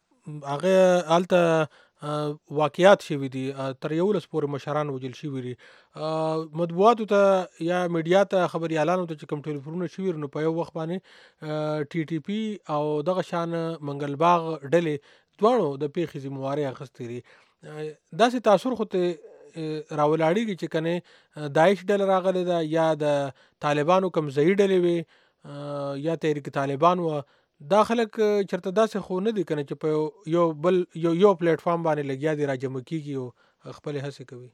هغه الته واقعیات شوي دي تر یو لس پورې مشران وجل شوي دي مطبوعاتو ته یا میډیا ته خبريالانو ته چې کوم ټلیفونونه شوي نو په یو وخت باندې ټي ټي پی او دغه شان منګل باغ ډلې دواړو د پیښې ذمہواري اخیستې دي داسې تاثر خو ته راولاړیږي چې کنه داعش ډله راغلی ده یا د طالبانو کوم ځای ډلې وي یا تحریک طالبان و دا خلک چرته داسې خو نه دي کنه چې په یو بل یو یو پلیټ فارم باندې لګیا دي راجمع کیږي او خپل هڅه کوي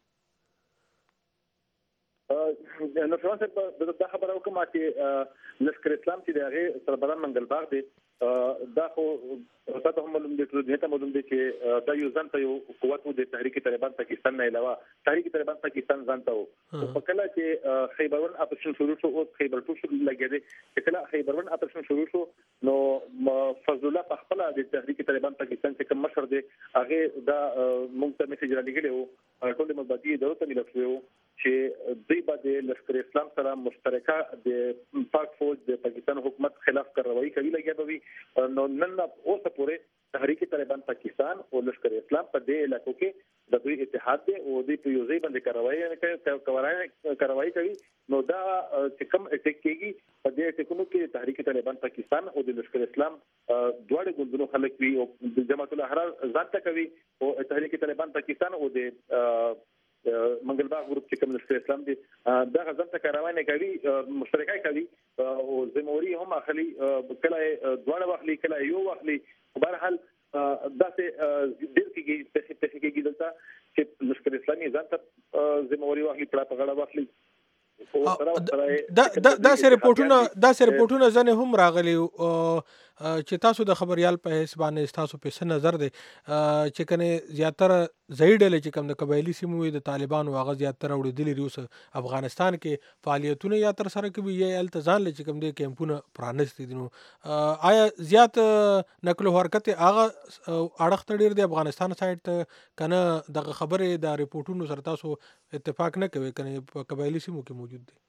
نو څنګه دا خبره وکم چې لشکر اسلام چې دغه سربران منګل باغ دی دا خو تاسو هم معلوم دي چې ته معلوم دي چې دا یو ځان ته یو قوت د تحریک طالبان پاکستان نه علاوه تحریک طالبان پاکستان ځان ته په کله چې خیبرون اپریشن شروع شو او خیبر ټو شروع لګیدي چې کله خیبرون اپریشن شروع شو نو فضل الله په خپل د تحریک طالبان پاکستان چې کوم مشر دی هغه دا مونږ ته میسج را لګیلو ټول مبادی دولت ملت وو چې دوی باندې لشکر اسلام سره مشترکه د پاک فوج د پاکستان حکومت خلاف کاروایی کوي لګیا نو نن اوسه پورې تحریک طالبان پاکستان او لشکر اسلام په دې علاقو کې د دوی اتحاد دی او د پیوزي باندې کاروایی کوي کاروایی کوي نو دا چې کوم اټیک کېږي په دې ټکونو کې تحریک طالبان پاکستان او د لشکر اسلام دواړه ګوندونو خلک وي او د جماعت الاحرار ځان ته کوي او تحریک طالبان پاکستان او د منګل باغ ګروپ چې کوم لشکر اسلام دي دا غزن ته کاروانی کوي مشترکای کوي او زموري هم اخلي کله دواړه واخلي کله یو واخلي په هر حال دا څه ډیر کېږي په تحقیق کې دلته چې لشکر اسلامي ځان ته زموري واخلي پړه په غړه واخلي دا دا سه ریپورتونه دا سه ریپورتونه ځنه هم راغلي چې تاسو د خبريال په حساب باندې تاسو په څه نظر دی چې کنه زیاتره ځای ډلې چې کوم د قبایلی سیمو د طالبانو هغه زیاتره وړاندې لري افغانستان کې فعالیتونه یا تر سره کوي یا التزام لچ کوم د کیمپونه پرانستي دي نو آیا زیات نقل و حرکت هغه اړخ ډیر دی افغانستان سایډ ته کنه د خبره د ریپورتونو سره تاسو اتفاق نه کوي کنه په قبایلی سیمو کې موجود دي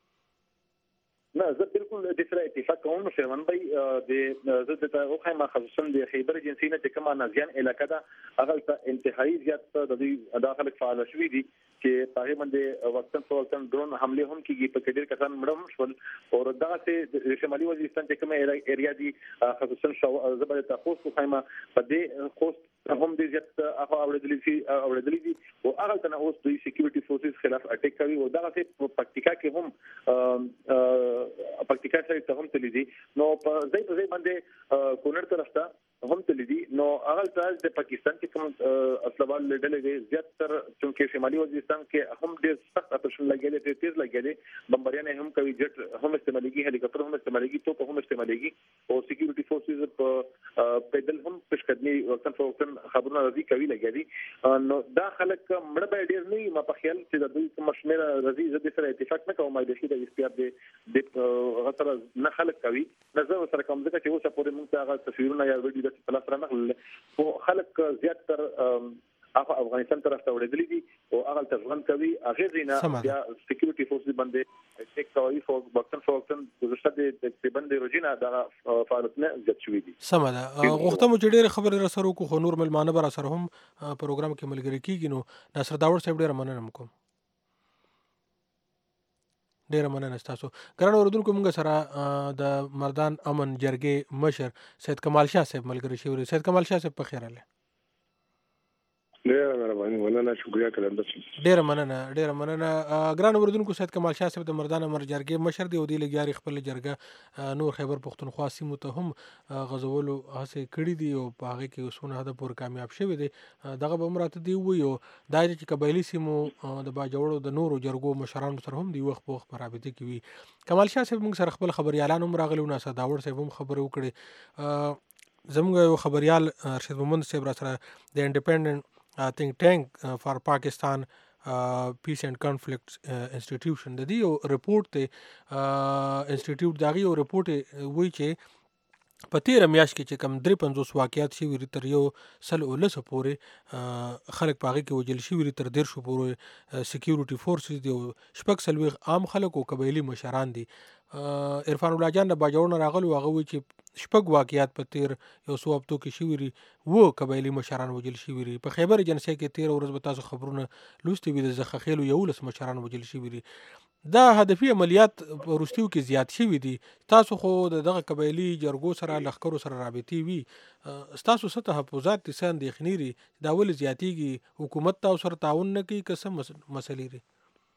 نه زه بالکل د سره اتفاق کوم شرمن بھائی د زه د توخه ما خصوصا د خیبر جنسي نه چې کومه نازیان علاقه ده هغه ته انتهایی زیات د دې داخله فعال شوې دي چې هغه باندې وختن په وختن ډرون حمله هم کیږي په کډیر کسان مړم شول او دغه سه شمالي وزیرستان چې کومه ایریا دي خصوصا زبر تاسو خو خیمه په دې خوست هم دې زیات هغه اوریدلې شي اوریدلې دي او هغه ته اوس د سکیورټي فورسز خلاف اٹیک کوي او دغه په پکتیکا کې هم پکتیکا ته هم تللی دي نو په ځای په ځای باندې کونړ طرف ته هم تللی دي نو هغه تاسو د پاکستان کې کوم اصلوال لیدل دي زیات تر چې شمالي وزیرستان کې هم ډېر سخت اپریشن لګیدل دي تیز لګیدل بمباریان هم کوي جټ هم استعماليږي هلیکاپټر هم استعماليږي توپ هم استعماليږي او سکیورټي فورسز په پیدل هم پښکدنی وختن په وختن خبرونه راځي کوي لګیدي نو دا خلک مړ به ډېر نه ما په خیال چې د دوی کوم شمیر راځي زه د سره اتفاق نه کوم د شي د استیاب د غتر نه خلک کوي نظر سره کوم ځکه چې اوسه پورې موږ هغه تصویرونه یا ویډیو د پلاس را نغل او خلک زیات تر هغه افغانستان طرف ته وړاندې دي او هغه تفغان کوي هغه زینا یا سکیورټي فورسز باندې ټیک کوي فور وختن فور وختن گذشته د تقریبا د روزینه د فعالیتونه زیات شوې دي سم ده غوښته مو چې ډېر خبرې سره کو خو نور ملمانه بر سره هم پروګرام کې ملګری کیږي نو ناصر داوود صاحب ډېر مننه کوم ډیره مننه تاسو ګران اوردونکو موږ سره د مردان امن جرګې مشر سید کمال شاه صاحب ملګری شوی سید کمال شاه صاحب په خیر اله ډیره مهرباني ولنه شکریا کوم ډیره مننه ډیره مننه ګران اوردونکو سید کمال شاه صاحب د مردان امن جرګې مشر دی او د لګیاري خپل جرګه نور خیبر پختونخوا سیمو ته هم غزولو هڅه کړې دي او په هغه کې اوسونه هدف پور کامیاب شوی دی دغه به مراته دی وي او دا چې قبایلی سیمو د باجوړو د نورو جرګو مشرانو سره هم دی وخت په وخت په رابطه کې وي کمال شاه صاحب موږ سره خپل خبريالان هم راغلي او ناصر داوود صاحب هم خبرې وکړي زموږ یو خبريال ارشد محمد صاحب را سره د انډیپندنت think tank uh, for Pakistan uh, Peace and Conflict uh, Institution د دې یو رپورټ ته انسټیټیوټ داغي یو رپورټ وایي چې په تیر میاشت کې چې کم درې پنځوس واقعیات شوي تر یو سل ولس پورې خلک پاغي کې وجل شوي تر ډیر شو پورې سکیورټي فورسز دی شپږ سلوي عام خلک او قبایلی مشران دي عرفان الله جان د باجوړ راغلو هغه وی چې شپږ واقعیات په تیر یو سو هفتو کې شوي وو قبایلی مشران وجل شوي په خیبر جنسي کې تیر ورځ به تاسو خبرونه لوستي وي د زخخیلو یو لس مشران وجل شوي دا هدفي عملیات ورستیو کې زیات شوي دي تاسو خو دغه قبایلی جرګو سره لخرو سره رابطي وي تاسو څه تحفظات دي سان د خنيري دا ول زیاتیږي حکومت تاسو سره تعاون نه کوي قسم مسلې لري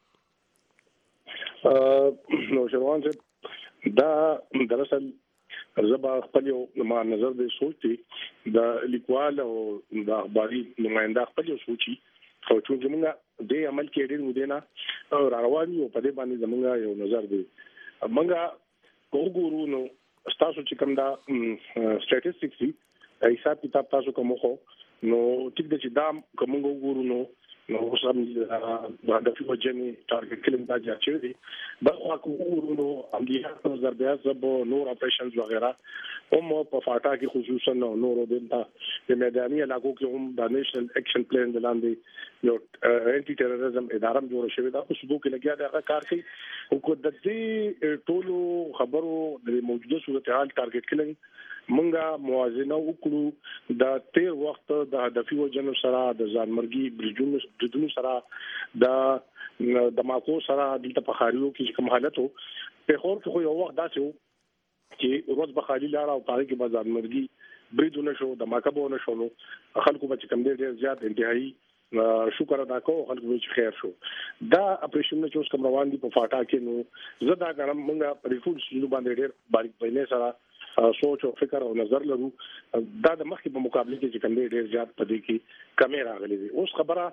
نو شروان چې دا دراصل زبا خپل یو ما نظر دې سوچي دا لیکوال او دا اخباري نماینده خپل یو سوچي خو چې موږ دې عمل کې ډېر ودینا او رواني او په دې باندې زموږ یو نظر دی موږ وګورو نو تاسو چې کوم دا سټاتستکس دي حساب کتاب تاسو کوم خو نو ټیک د چې دا کوم وګورو نو نو سم دا د فیو جنې ټارګټ کلم دا چې دی دا خو وګورو نو امریکا ضربه زب نور اپریشنز وغیرہ هم په فاټا کې خصوصا نور دلته د میداني علاقو کې هم د نېشنل اکشن پلان د لاندې یو انټي ټیرریزم اداره جوړ شوې ده خو صدو کې لګیا دا کار کوي او کو د دې ټولو خبرو د موجوده صورتحال ټارګټ کلم منګه موازنه وکړو د تیر وخت د هدفي وجنو سره د ځانمرګي برجونو بدونو سره د دماکو سره د تفخاریو کې کوم حالت وو په خور کې خو یو وخت داسې وو چې روز بخالي لاره او پاره کې بازار مرګي بریدونه شو دماکه بونه شو نو خلکو بچ کم ډیر زیات انتهایی شکر ادا کوو خلکو چې خیر شو دا اپریشن چې اوس کوم روان دي په فاټا کې نو زدا ګرم مونږه په ریفول سلو باندې ډیر باریک بینه سره سوچ او فکر او نظر لرو دا د مخکې په مقابله کې چې کوم ډیر زیات پدې کې کمی راغلي دي اوس خبره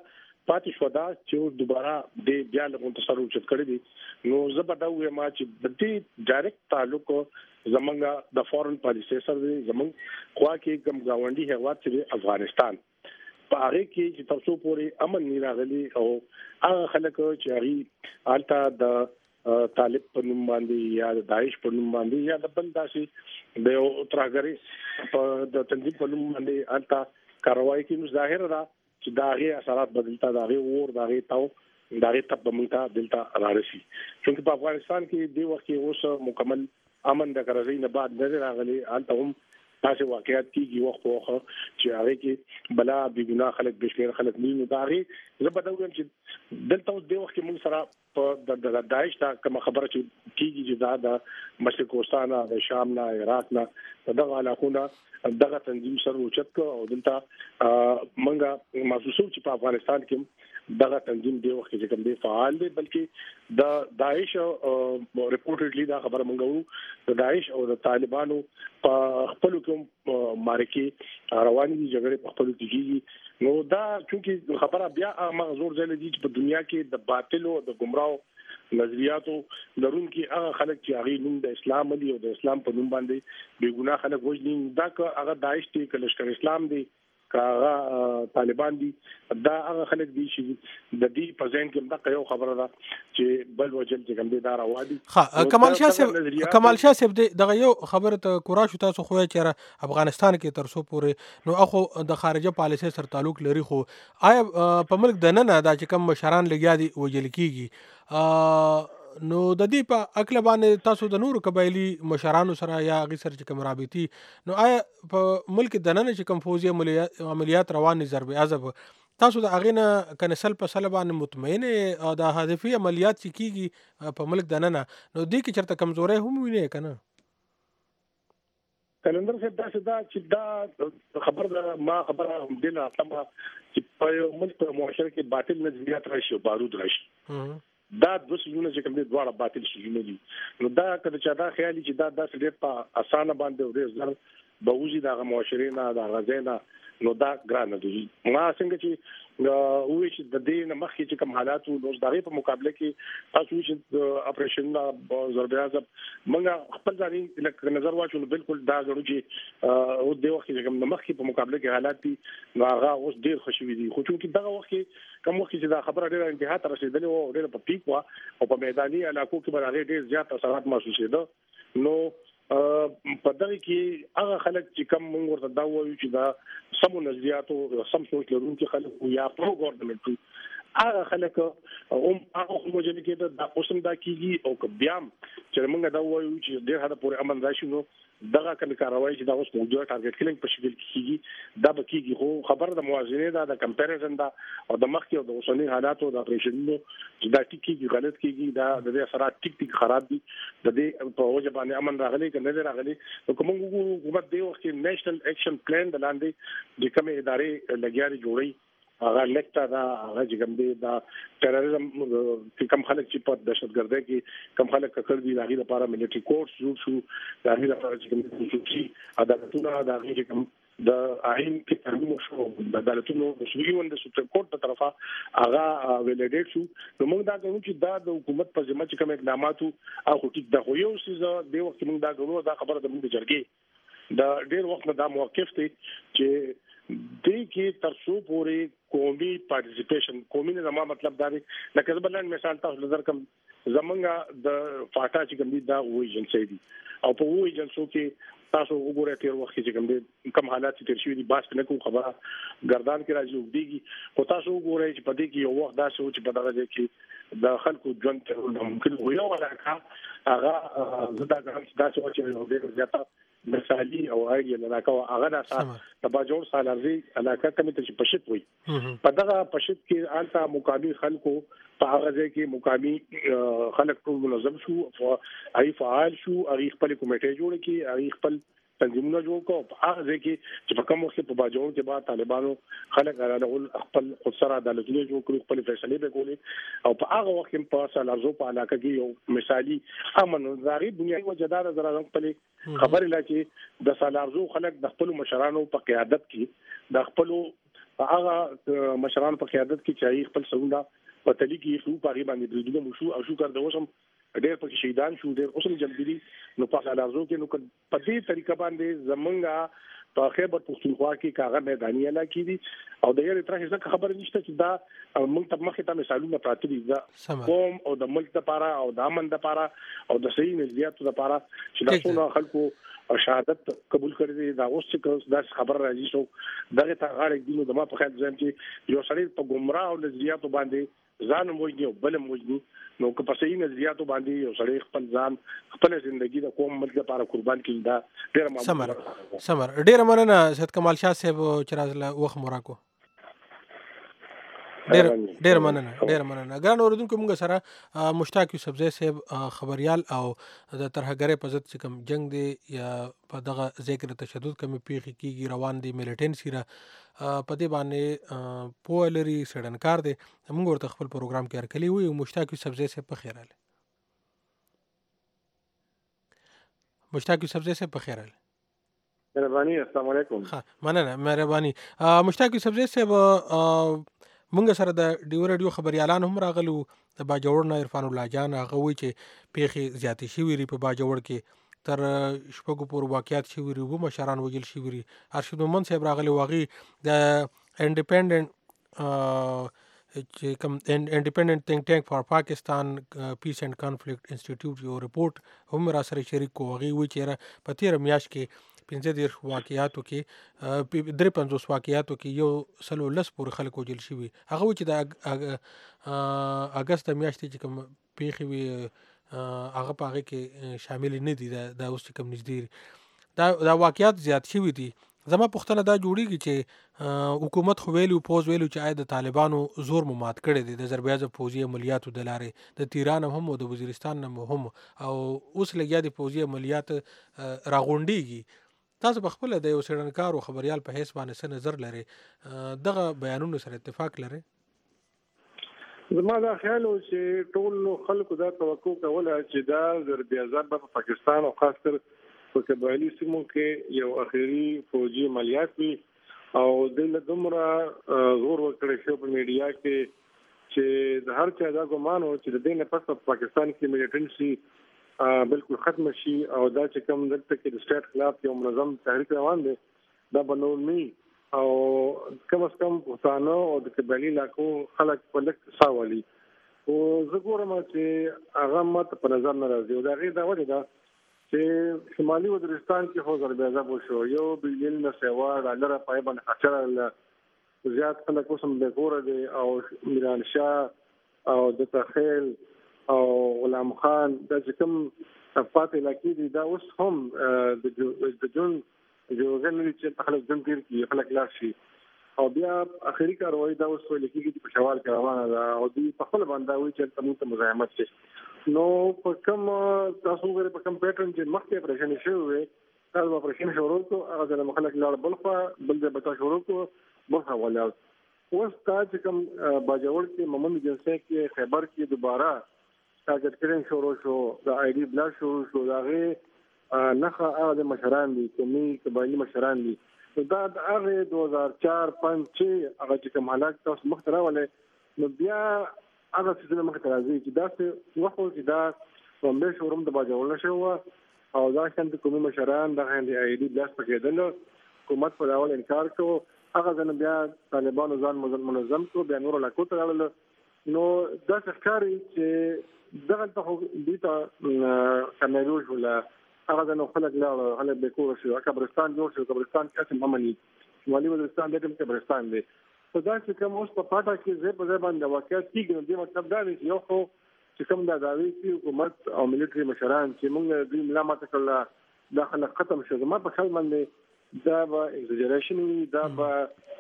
پاتې شو دا چې دوباره د بیا له تصرف چت کړی دي نو زبدا وې ما چې د دې ډایرکټ تعلق زمونږ د فورن پالیسي سره زمونږ خوا کې کوم گاونډي هیواد چې افغانستان په هغه کې چې تاسو پورې امن نه راغلي او هغه خلک چې هغه الته د طالب په نوم باندې یا د داعش په نوم باندې یا د بل داسې د ترهګرۍ په د تنظیم په نوم باندې الته کاروایی کې ظاهر را چې دا غي اثرات بدلتا دا غي اور دا غي تاو دا غي تب مونږه دلته رارسي چې په افغانستان کې دی وخت کې اوس مکمل امن د کارځای نه بعد نه راغلي الته هم تاسو واقعیت کیږي وخت په وخت چې هغه کې بلا بي ګناه خلک بشمیر خلک نه دا غي زبده ویم چې دلته اوس دی وخت کې موږ سره په د داعش دا کوم خبره چې کیږي چې دا د مشرق وسطا د شام نه عراق نه دغه علاقونه دغه تنظیم سره اوچت کو او دلته منګه محسوسو چې په افغانستان کې دغه تنظیم دی وخت چې کوم دی فعال دی بلکې د داعش ریپورټډلی دا خبره منګو د داعش او د طالبانو په خپل کوم مارکه رواني دي جګړه په خپل کېږي نو دا چې خبره بیا هغه زور ځای لدی چې په دنیا کې د باطل او د گمراهو نظریاتو لرونکي هغه خلک چې هغه نوم د اسلام دی او د اسلام په نوم باندې بے ګناه خلک وژني دا که هغه داعش دی که لشکر اسلام دی کاغه طالبان دي دا هغه خلک دي چې د دې په ځین کې دا یو خبره ده چې بل وجل چې کوم دي دا راوادي ها کمال شاه صاحب کمال شاه صاحب دغه یو خبره ته کورا شو تاسو خو چې افغانستان کې تر څو پورې نو اخو د خارجه پالیسي سره تعلق لري خو آیا په ملک د نن دا چې کوم مشران لګیا دي وجل کیږي نو د دې په اکل باندې تاسو د نورو قبایلی مشرانو سره یا غي سره چې کوم رابطي نو آیا په ملک د نن چې کوم فوزي عملیات روان ضرب عزب تاسو د اغینه کنسل په سلبان مطمئن او د هدفي عملیات چې کیږي په ملک د نن نو دې کې چرته کمزوري هم ویني کنه کلندر صاحب دا څه دا چې دا خبر دا ما خبره هم دي نه تمه چې په ملک په معاشره کې باطل نظریات راشي بارود راشي دا د وسونه چې کوم دي دواړه باطل شي دي نو دا کله چې دا خیالي چې دا د ډېر په اسانه باندې ورې زر بوزي دا معاشره نه دا غزینا نو دا ګران دي ما څنګه چې وې چې د دې نه مخکې چې کوم حالات وو د هغه په مقابله کې تاسو چې اپریشن ضرب اعظم موږ خپل ځاني لکه نظر واچو بالکل دا غواړو چې او د وخت چې کوم مخکې په مقابله کې حالات دي نو هغه اوس ډیر خوشوي دي خو چې دغه وخت کوم وخت چې دا خبره ډیره انتها ته رسیدلې او ډیره په پیک وا او په میداني علاقو کې باندې ډیر زیات اثرات محسوسېده نو په دغه کې هغه خلک چې کوم موږ ورته دا وایو چې دا سمو نظریاتو سم سوچ لرونکي خلک یا پرو ګورنمنت هغه خلک هم هغه موجوده کې دا اوسم دا کیږي او بیام چې موږ دا وایو چې ډېر هدا پورې امن راشي نو دغه کله کاروایی چې دا اوس موجوده ټارګټ کلینګ په شکل کې کیږي دا به کیږي خو خبر د موازنه دا د کمپیریزن دا او د مخکې او د اوسنی حالاتو د اپریشنونو چې دا ټیک کیږي غلط کیږي دا د دې اثرات ټیک ټیک خراب دي د دې په وجه باندې امن راغلي کنه نه راغلي نو کوم حکومت دی وخت نېشنل اکشن پلان د لاندې د کومې ادارې لګیاري جوړي هغه لیکتا دا هغه چې کوم دی دا ټیرریزم چې کوم خلک چې په دهشتګردۍ کې کوم خلک کړ دي هغه لپاره ملټری کورس جوړ شو دا هغه لپاره چې کوم خصوصي عدالتونه دا هغه چې کوم د آئین کې ترمیم شو د عدالتونو د سویون د سپریم کورټ په طرفه هغه ویلیډیټ شو نو موږ دا کوو چې دا د حکومت په ذمہ چې کوم اقداماتو هغه ټیک د خو یو څه د وخت موږ دا کوو دا خبره د موږ جرګې دا ډېر وخت دا موقف دی چې دې کې تر څو پورې قومي پارټیسیپیشن قومي نه زموږ مطلب دا دی لکه زبرلند مثال تاسو نظر کوم زمونږه د فاټا چې کوم دي دا وې ایجنسی دي او په وې ایجنسو کې تاسو وګورئ تیر وخت چې کوم دي کوم حالات تیر شوي دي باس نه کوم خبره ګردان کې راځي وګړي او تاسو وګورئ چې په دې کې یو وخت دا شو چې په دغه کې د خلکو ژوند ته ممکن وي او علاقه هغه زدا ګرام دا چې یو ډېر زیاته مثالي او هغه علاقه هغه د تباجور سالاري علاقه کوم ته چې پښت وي په دغه پښت کې آلتا مقامي خلکو په هغه ځای کې مقامي خلک ټول منظم شو او ای فعال شو ای خپل کمیټه جوړ کړي ای خپل تنظیمونه جوړ کو په هغه ځای کې چې په کوم وخت په باجوړ کې بعد طالبانو خلک غواړي خپل خود سره عدالتونه جوړ کړي خپل فیصله به کوي او په هغه وخت په سالارزو په علاقه کې یو مثالي امن زاري دنیوي وجدار زرا خپل خبر لا چې د سالارزو خلک د خپل مشرانو په قیادت کې د خپل هغه مشران په قیادت کې چې خپل سرونه په تلي کې خو په غیبه باندې بریدونه وشو او شو کار د وسم ډېر پکې شهیدان شو ډېر اوسم جلدی نو په لازم کې نو په دې طریقه باندې زمونږه په خیبر پختونخوا کې کاغه میداني اعلی کړي او د یوه ترخه څخه خبر نشته چې دا موږ ته مخه ته مثالونه پراته دي دا قوم او د ملک لپاره او د امن لپاره او د صحیح نظریاتو لپاره چې دا څونه خلکو شهادت قبول کړی دي دا اوس چې دا خبر راځي شو دغه ته غاړه دینو د ما په خیال ځم چې یو سړی په ګمراه او نظریاتو باندې ځان موجي او بل موجي نو که په صحیح نظریاتو باندې یو سړی خپل ځان خپل ژوندۍ د قوم ملک لپاره قربان کړي دا ډېر معمول سمر سمر ډېر مننه سید کمال شاه صاحب چې راځله وخت مو راکو ډېر ډېر مننه ډېر مننه ګران اوریدونکو موږ سره مشتاق یوسف زی صاحب خبريال او د ترهګرۍ په ضد چې کوم جنگ دی یا په دغه ذکر تشدد کمی پیښې کیږي روان دي ملیټنسي را په دې باندې پوه لري سړنکار دی موږ ورته خپل پروګرام کې هرکلی وي مشتاق یوسف زی صاحب په خیر اله مشتاق یوسف زی صاحب په خیر اله مهرباني السلام علیکم ها مننه مهرباني مشتاق یوسف زی صاحب مونږ سره د ډیو رادیو خبريالان هم راغلو د باجوړ نه عرفان الله جان هغه وی چې پیښې زیاتې شوې ری په باجوړ کې تر شپږو پورې واقعیت شوې ری وو مشران وجل شوې ری ارشد مومن صاحب راغلی واغي د انډیپندنت چې کوم انډیپندنت تھنک ټانک فار پاکستان پیس اینڈ کانفلکټ انسټیټیوټ یو رپورت هم را سره شریک کو واغي وی چې په تیر میاشت کې پنځه دېرش واقعیاتو کې درې پنځوس واقعیاتو کې یو سلو لس پورې خلک وجل شوي هغه چې د اګست میاشتې چې کوم پیښې وي هغه په هغه کې شامل نه دي دا اوس چې کوم نږدې دا دا واقعیات زیات شوي دي زما پوښتنه دا جوړیږي چې حکومت خو ویلو پوز ویلو چې آیا د طالبانو زور مو مات کړی دی د ضربیازه پوځي عملیاتو د لارې د تیران هم او د وزیرستان هم او اوس لګیا د پوځي عملیات راغونډيږي تاسو په خپل د یو سړنکار او خبريال په حساب باندې څه نظر لري دغه بیانونو سره اتفاق لري زما دا خیال و چې ټول خلکو دا توقع کوله چې دا ضربیازات په پاکستان او خاص کر په قبایلی سیمو کې یو اخیری فوجي عملیات وي او د دومره زور ورکړی شو په میډیا کې چې د هر چا دا ګمان و چې د دې نه پس په پاکستان کې ملیټنسي بالکل ختم شي او دا چې کوم دلته کې د سټیټ خلاف یو منظم تحریک روان دی دا بنول نه او کم از کم پښتانه او د قبایلی علاقو خلک په لک ساوالي او زه ګورم چې هغه مت په نظر نه راځي او دا غي دا وجه ده چې شمالي وزیرستان کې خو ضربیازه وشو یو بلیون نه سیوا ډالر پای باندې خرچه زیات خلک اوسم د ګوره دي او میران شاه او د تخیل او غلام خان د کوم فاتح لکی دي دا اوس هم د جون جو غنري چې خلک جون تیر کی خلک لاس شي او بیا اخیری کاروایی دا اوس ولکې کې په شوال کې روانه ده او دی په خپل باندې وی چې تمو ته مزاحمت شي نو په کوم تاسو غره په کوم پیټرن چې مخکې اپریشن شوی تاسو اپریشن شروع کو هغه د مخالک لار بلخه بل د بتا شروع کو بلخه ولا اوس تا چې کوم باجوړ کې محمد جنسه کې خیبر کې دوباره تاګټ کړي شروع شو د آی ډی بلا شروع شو دا غي نخه هغه مشران دي کومي قبایلی مشران دي دا د هغه دوه هزار چار پنځ چې هغه چې کوم حالات تاسو مخ ته راولې نو بیا هغه څه مخ ته راځي چې دا څه وخت چې دا کومه شورم د باجوړ شو او دا څنګه کومي مشران د هندي آی ډی بلا پکېدل حکومت په اول انکار کو هغه ځنه بیا طالبانو ځان منظم کو بیا نور لا کو ته نو دا ښکاري چې دغه ته دیتا کمرو ولا هغه نو خلک لا هله به کور شو قبرستان جوړ شو قبرستان کې څه ممني شمالي وزیرستان د قبرستان دی په دا چې کوم اوس په پاټا کې زه په ځای باندې واقعیت کیږي نو د مطلب دا دی یو خو چې کوم دا داوی چې حکومت او ملټري مشران چې موږ د ملامت کړل داخله ختم شو ما په خل باندې دا به ایگزاجریشن دا به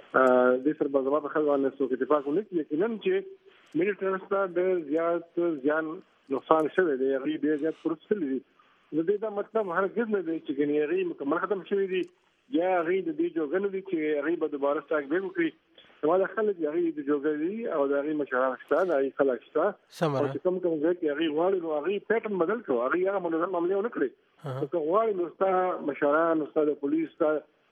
د سر په ځواب خل باندې څه اتفاق نه کیږي نن چې ملټري سره د زیات زیان نقصان شوی دی غي ډیر زیات پرسل دي نو دا مطلب هرګز نه دی چې غنیری مکمل ختم شوی دی یا غي د دې جوګن دي چې غي به دوباره ستاګ به وکړي نو دا خلک غي د جوګري او د غي مشران شته دا خلک شته او چې کوم کوم ځای کې غي غواړي نو غي پیټرن بدل کړو غي هغه منظم عملیه ونه کړی نو غواړي نو ستا مشران ستا د پولیس ستا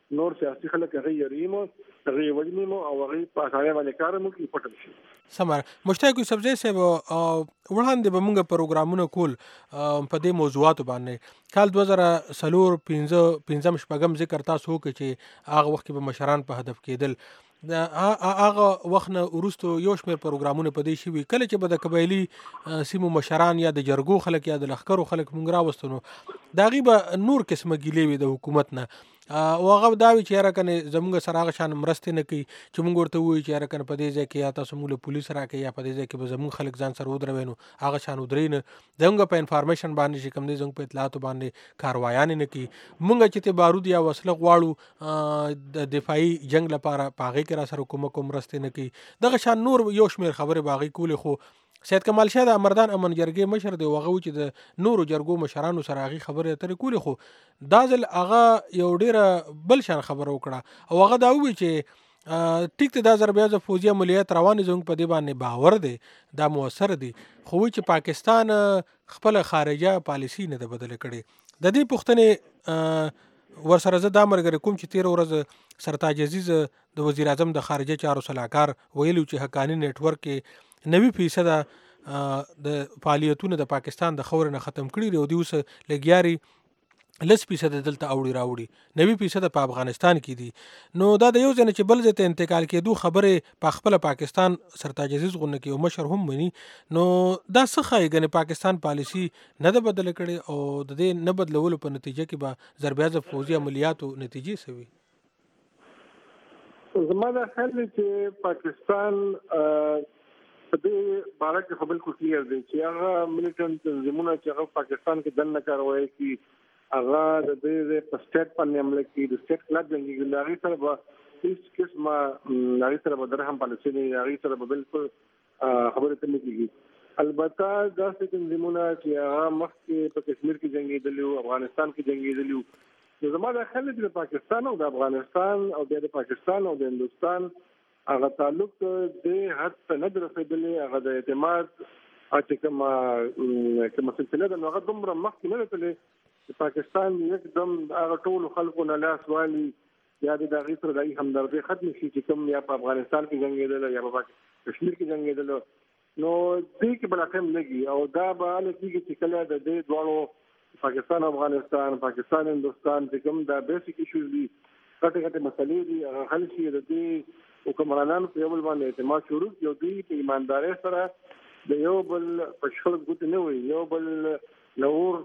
نور سیاسي خلک هغه یریمو هغه وجنیمو او هغه په اسانه باندې کار مو کوي پټل شي. سمار مشتاق سبزی صاحب وړاندې به موږ پروګرامونه کول په دې موضوعاتو باندې کال دوه زره څلور پنځه پنځم شپږم ذکر تاسو وکړي چې هغه وخت کې به مشران په هدف کېدل دا هغه وخت نه وروسته یو شمېر پروګرامونه په دې شوي کله چې به د قبایلي سیمو مشران یا د جرګو خلک یا د لښکرو خلک مونږ راوستنو د هغې به نور قسمه ګیلې وي د حکومت نه او هغه دا وي چې یاره کنې زموږ سره هغه شان مرستې نه کوي چې موږ ورته ووایو چې یاره کنه په دې ځای کې یا تاسو موږ له پولیس راکړئ یا په دې ځای کې به زموږ خلک ځان سره ودروي نو هغه شان ودرېږي نه زموږ په انفارمیشن باندې چې کوم دی زموږ په اطلاعاتو باندې کاروایانې نه کوي موږ چې ته بارود یا وسله غواړو د دفاعي جنگ لپاره په هغې کې را سره کومه کوم مرستې نه کوي دغه شان نور یو شمېر خبرې به هغې کولې خو سید کمال شاه د امردان امن جرګې مشر دی هغه و چې د نورو جرګو مشرانو سره هغې خبرې اترې کولې خو دا ځل هغه یو ډېره بل شان خبره وکړه او هغه دا ووایي چې ټیک دی دا ځل بیا د فوجي عملیات روانې زموږ په دې باندې باور دی دا مؤثر دی خو وایي چې پاکستان خپله خارجه پالیسي نه ده بدله کړې د دې پوښتنې ورسره زه دا ملګری کوم چې تېره ورځ سرتاج عزیز د وزیر اعظم د خارجه چارو سلاکار ویلي چې حقاني نیټورک کې نوي فیصده د فعالیتونه د پاکستان د خاورې نه ختم کړي دي او دوی اوس لګیاري لس فیصده دلته اوړي راوړي نوي فیصده په افغانستان کې دي نو دا د یو ځای نه چې بل ځای ته انتقال کېدو خبرې په خپله پاکستان سرتاج عزیز غوندې کې یو مشر هم مني نو دا څه ښایي ګنې پاکستان پالیسي نه ده بدله کړې او د دې نه بدلولو په نتیجه کې به ضربیازه فوجي عملیاتو نتیجې څه وي؟ زما دا خیال دی چې پاکستان په دې باره کې خو بالکل کلیر دی چې هغه ملیټنټ تنظیمونه چې هغه پاکستان کې دننه کاروایي کوي هغه د دې په سټیټ باندې حمله کوي د سټیټ خلاف جنګېږي د هغې سره به هېڅ قسمه د هغې سره به درهم پالیسي نه وي د هغې سره به بالکل خبرې ته نه کېږي البته داسې تنظیمونه چې هغه مخکې په کشمیر کې جنګېدلي وو افغانستان کې جنګېدلي وو نو زما دا خیال دی د پاکستان او د افغانستان او بیا د پاکستان او د هندوستان هغه تعلق د حد ته نه رسېدلی هغه د اعتماد چې کومه کومه سلسله ده نو هغه دومره مخکې نه رسېدلی چې پاکستان یکدم هغه ټولو خلکو نه لاس والي یا د هغې سره د هغې همدردۍ ختمې شي چې کوم یا په افغانستان کې جنګېدله یا په کشمیر کې جنګېدله نو دې کې به لا ټایم لګي او دا به هله کېږي چې کله د دې دواړو پاکستان افغانستان پاکستان هندوستان چې کوم دا بیسیک ایشوز دي غټې غټې مسلې دي هغه حل شي د دې حکمرانانو په یو بل باندې اعتماد شروع یو دوی په ایماندارۍ سره د یو بل په شخړ ګوتې نه وي یو بل لور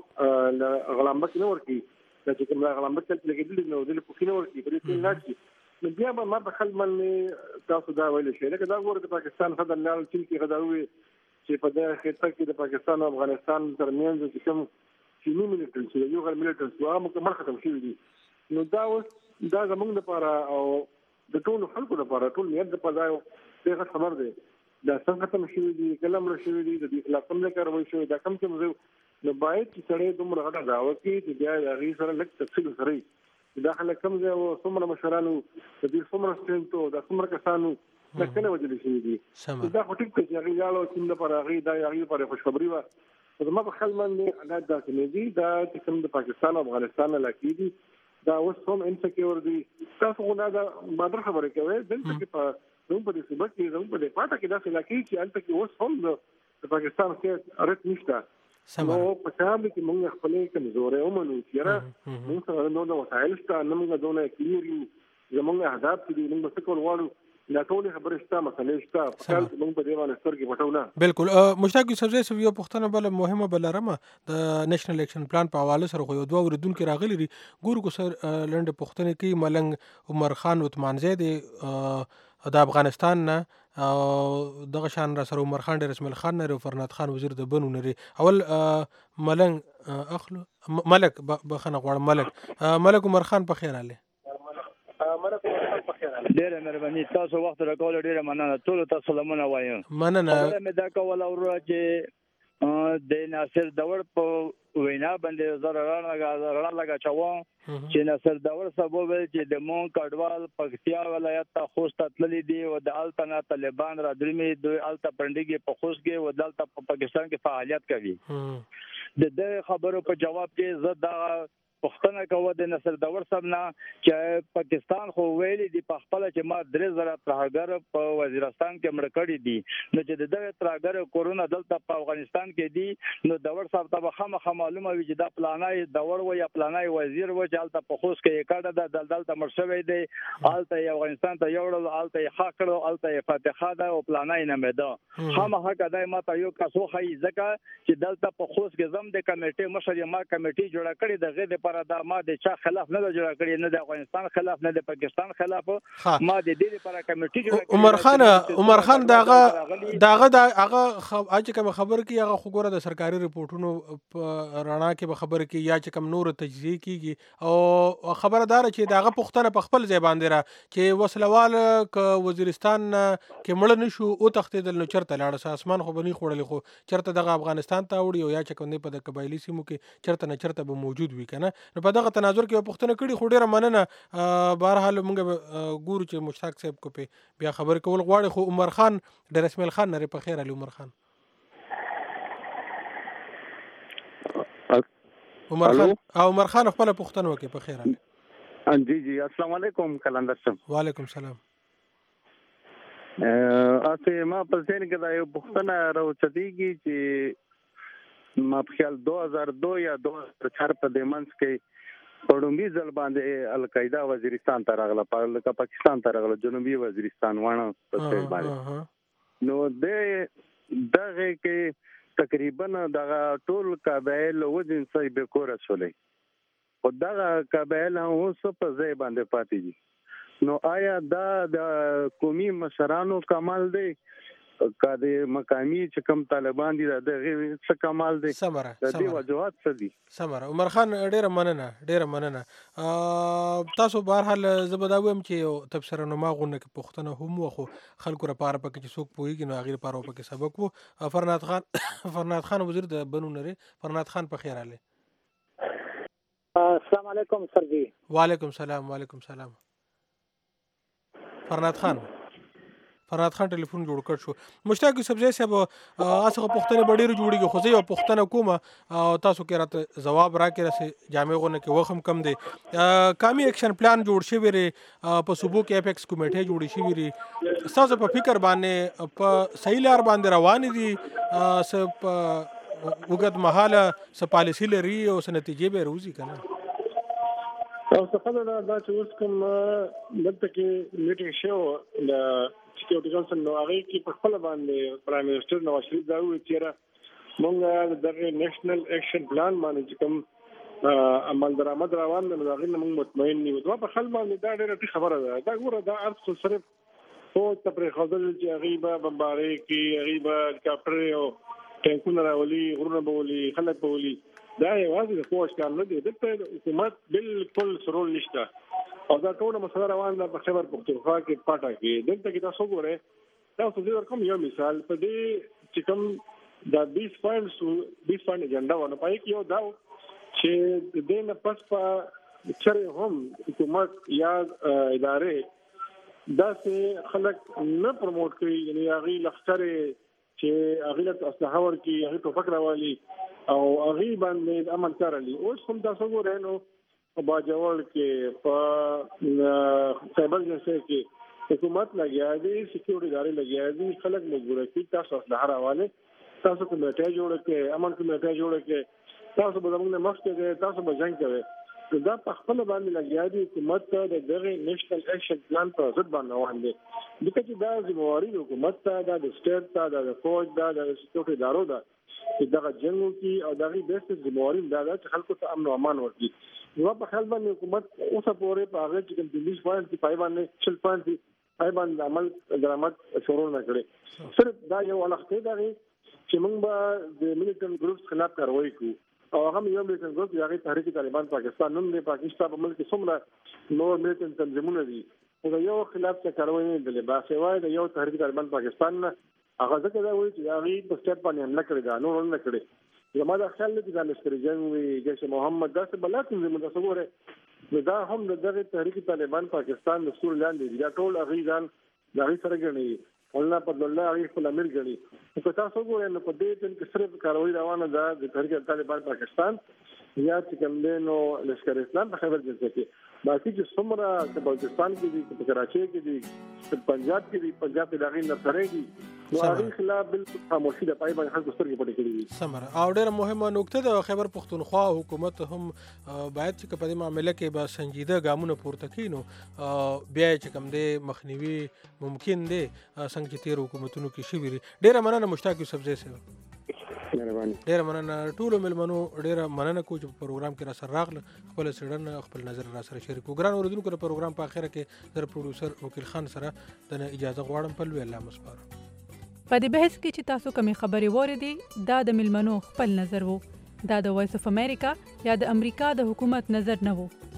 غلامبک نه ورکړي دا چې کوم غلامبک تل لګېدلي نو دوی پوښتنه نه ورکړي په دې کې لاړ شي نو بیا به ما په خل باندې تاسو دا ویلی شئ لکه دا ګوره د پاکستان صدر لاړ چین کې غدا ووایي چې په دې خطه کې د پاکستان او افغانستان ترمنځ چې کوم چیني ملیټنټ چې یو غیر ملیټنټ هغه مکمل ختم شوي دي نو دا اوس دا زموږ لپاره او د ټولو خلکو لپاره ټول نیت د پځایو دغه خبر دی دا څنګه ختم شوي دي کله مړه شوي دي د دې خلاف کوم نه کاروي شوی دا کم چې موږ نو باید چې سړی دومره غټه دعوه کوي چې بیا د هغې سره لږ تفصیل سره وي دا خلک کوم ځای و څومره مشرانو د دې څومره سټرینټ و دا څومره کسانو دا کله وجلې شوي دي دا خو ټیک دی چې هغې لاړه چین لپاره هغې دا هغې لپاره خوشخبري وه زما په خیال باندې حالات داسې نه دي دا چې کوم د پاکستان او افغانستان علاقې دي دا اوس هم انسکیور دي تاسو خو دا بادر خبرې کوئ دلته کې په زموږ په دې صوبه کې زموږ په دې پاټه کې داسې علاقې چې هلته کې اوس هم د پاکستان ښه رټ نشته نو په کار دی چې موږ خپلې کمزورۍ ومنو چې یاره موږ سره نور وسایل شته نه موږ دونه کلیر یو زموږ اهداف چې دي موږ به څه کول غواړو دا ټولې خبرې شته مسلې شته په کال کې موږ په دې باندې سترګې پټو نه بالکل مشتاق یوسفزی صاحب یو پوښتنه بله مهمه به لرمه د نیشنل اکشن پلان په حواله سره خو یو دوه اورېدونکي راغلي دي ګورو که سر لنډې پوښتنې کوي ملنګ عمر خان عثمانزی دی د افغانستان نه دغه شان را سره عمر خان ډېر اسماعیل خان نری او فرناد خان وزیر د بنو نری اول ملنګ اخلو ملک بخښنه غواړم ملک ملک عمر خان په خیر راغلی ډېره مهرباني تاسو وخت راکول ډېره مننه ټولو ته سلامونه وایم مننه مې دا کوله وروره چې د ناصر دور په وینا باندې زه رڼا لګاچوم چې ناصر دور صاحب وویل چې د مون کډوال پکتیا ولایت ته خوست تللی دی او د هلته نه طالبان را درېمې دوی هلته پنډېږي په خوست کې او دلته په پاکستان کې فعالیت کوي د دې خبرو په جواب کې زه دا پښتنه کوي د نصر دور صاحب نه چې پاکستان خو ویلي دی په خپل چې ما درې زره ترهګر په وزیرستان کې مړ کړي دي نو چې دغه ترهګر کورونا دلته په افغانستان کې دي نو دور صاحب ته خامخا معلومه وي چې دا پلانای دور و یا پلانای وزیر و چې الته په خوش کې کړه د دلته مرشوي دی الته افغانستان ته یوړل الته خاکړو الته فاتحه ده او پلانای نه مده خامخا کدای ما ته یو کاسو خای ځکه چې دلته په خوش کې زم د کمیټې مشر ما کمیټې جوړه کړې د غیر لپاره دا ما د چا خلاف نه جوړه کړې نه د افغانستان خلاف نه د پاکستان خلاف ما د دې لپاره کمیټې جوړه کړې عمر خان عمر خان داغه داغه داغه اج کوم خبر کی هغه خبره د سرکاري ریپورتونو رڼا کې به خبر کی یا چې کوم نور تجزیه کیږي او خبردار چې داغه پښتنه په خپل ځای باندې را چې وسلوال ک وزیرستان کې مړ نشو او تختیدل نو چرته لاړ اسمان خو بني خوړل خو چرته دغه افغانستان ته وړي او یا چې کوم په د قبایلی سیمو کې چرته نه چرته به موجود وي کنه نو په دغه تناظر کې پښتنه کړي خو ډیره مننه بهر حال موږ ګورو چې مشتاق صاحب کو په بیا خبر کول غواړي خو عمر خان د رسمیل خان نه په خیر علي عمر خان عمر خان او عمر خان خپل پښتنه وکي په خیر علي جی جی السلام علیکم کلندر صاحب وعلیکم السلام اسه ما په ځین کې دا یو پښتنه راوچتيږي چې ما په خیال دو هزار دو یا دو هزار چار په د منځ کې پړومبي ځل باندې القاعده وزیرستان ته راغله په پاکستان ته راغله جنوبي وزیرستان وانه په ځای باندې نو د دغه کې تقریبا دغه ټول قبایل وزن صاحب کور شولې او دغه قبایل اوس په ځای باندې پاتې دي نو آیا دا د قومي مشرانو کمال دی کده مقامی چې کوم طالبان دي د څه کمال دی سمره د دې وجوهات څه دي سمره عمر خان ډیره مننه ډیره مننه تاسو بهر حال زبداوم چې تفسیر نو ما غونه کې پښتنه هم وخو خلکو لپاره پکې چې څوک پويږي نو غیر لپاره پکې سبق وو فرناد خان فرناد خان وزیر د بنو نری فرناد خان په خیر علي السلام علیکم سر جی وعلیکم السلام وعلیکم السلام فرناد خان فرناد خان ټلیفون جوړ کړ شو مشتاق سبزی صاحب اسه پښتنه بډیر جوړیږي خو زه یو پښتنه کوم او تاسو کې راته جواب راکې راسه جامعونه کې وخم کم دی کامي اکشن پلان جوړ شوی ری په صوبو کې اپیکس کمیټه جوړ شوی ری تاسو په فکر باندې په صحیح لار باندې روان دي سپ وګد محاله س پالیسی لري او س نتیجې به روزي کنه او څه خبره دا چې اوس کوم دلته کې میټینګ شو د سکیورټي کونسل نو هغه کې په خپل باندې پرایم منسٹر نواز شریف دا وایي چې موږ د نېشنل اکشن پلان باندې کوم عمل درآمد روان دي نو هغه موږ مطمئن نیو دا په خپل باندې دا ډېره خبره ده دا ګوره دا ارڅ صرف او تپری خدل چې هغه به بمباري کې هغه به هلیکاپټر او ټانکونه راولي غرونه بولي خلک بولي دا یوازې د فوج کار نه دی د حکومت بالکل سرول نشته او دا ټول مسله روان ده په خبر پختونخوا کې پټه کې دلته کې تاسو ګورئ تاسو دې ورکوم یو مثال په دې چې کوم دا بیس پوینټس بیس پوینټ اجنډا ونه پای کې یو دا چې د دې نه پس په چره هم حکومت یا ادارې دا چې خلک نه پروموټ کوي یعنی هغه لخرې چې هغه له اسلحه ورکی هغه ټوپک راوالي او هغه باندې عمل کړلی اوس هم تاسو ګورئ نو په باجوړ کې په سایبر جنسي کې حکومت لګیا دي سکیورټي ادارې لګیا دي خلک مجبور دي تاسو اسلحه راواله تاسو کمیټه جوړ کړئ امن کمیټه جوړ کړئ تاسو به موږ نه مخکې تاسو به ځان کوي دا په خپل باندې لګیا دي حکومت ته د دغه نېشنل اکشن پلان په ضد باندې روان دي دغه چې دا ذمہواری حکومت ته د سټیټ ته د فوج ته د سکیورټي ادارو ده چې دغه جنگو کې او دغه بیسټ ذمہواری دا ده چې خلکو ته امن او امان ورکړي نو په خپل باندې حکومت اوسه پورې په هغه چې کوم د بیس پوینټ په پای باندې چل پوینټ پای باندې عمل درآمد شروع نه کړي صرف دا یو وخت دی چې موږ به د ملیټنټ ګروپس خلاف کاروایی کوو او هغه یو ملیټنټ ګروپ دی هغه تحریک طالبان پاکستان نوم دی پاکستان په ملک څومره نور ملیټنټ تنظیمونه دي او یو خلاف څه کاروایی نه دی با سوای د یو تحریک طالبان پاکستان هغه ځکه دا وایي چې هغه په سټیپ باندې حمله کړې ده نور نه کړې زما د خیال دی چې لشکر جنگ وی جیش محمد داسې بلات زموږ د څنګه دا هم د دغه تحریک طالبان پاکستان د سور لاندې دا ټول هغه ځان دغه سره غني الله په الله علی خپل امیر غني که تاسو وګورئ نو په دې ټیم کې صرف کاروي روانه ده د تحریک طالبان پاکستان یا چې کوم دینو لشکر اسلام په خبر جلسه کې باقي چې څومره د پاکستان کې دي په کراچي کې دي په پنجاب کې دي پنجاب د داغي نصرې دي نو هغه خلاف بالکل خاموشي د پای باندې خلک سترګې پټې کړې دي سمره او ډېر مهمه نکته د خیبر پختونخوا حکومت هم باید چې په دې معاملې کې به سنجیده ګامونه پورته کړي نو بیا چې کوم دې مخنیوي ممکن دی څنګه چې تیر حکومتونو کې شوي دي. ډېره مننه مشتاق یوسف زی صاحب. ډېر مننه ټولو ملمنو ډېر مننه کوم چې په پروګرام کې را سره راغله خپل سړن خپل نظر را سره شریک وګران اوریدونکو د پروګرام په اخر کې در پروډوسر وکیل خان سره د اجازه غواړم په لوی الله مسپارو. په دې بحث کې چې تاسو کومې خبرې واورېدې دا د ملمنو خپل نظر وو دا د وایس اف امریکا یا د امریکا د حکومت نظر نه وو.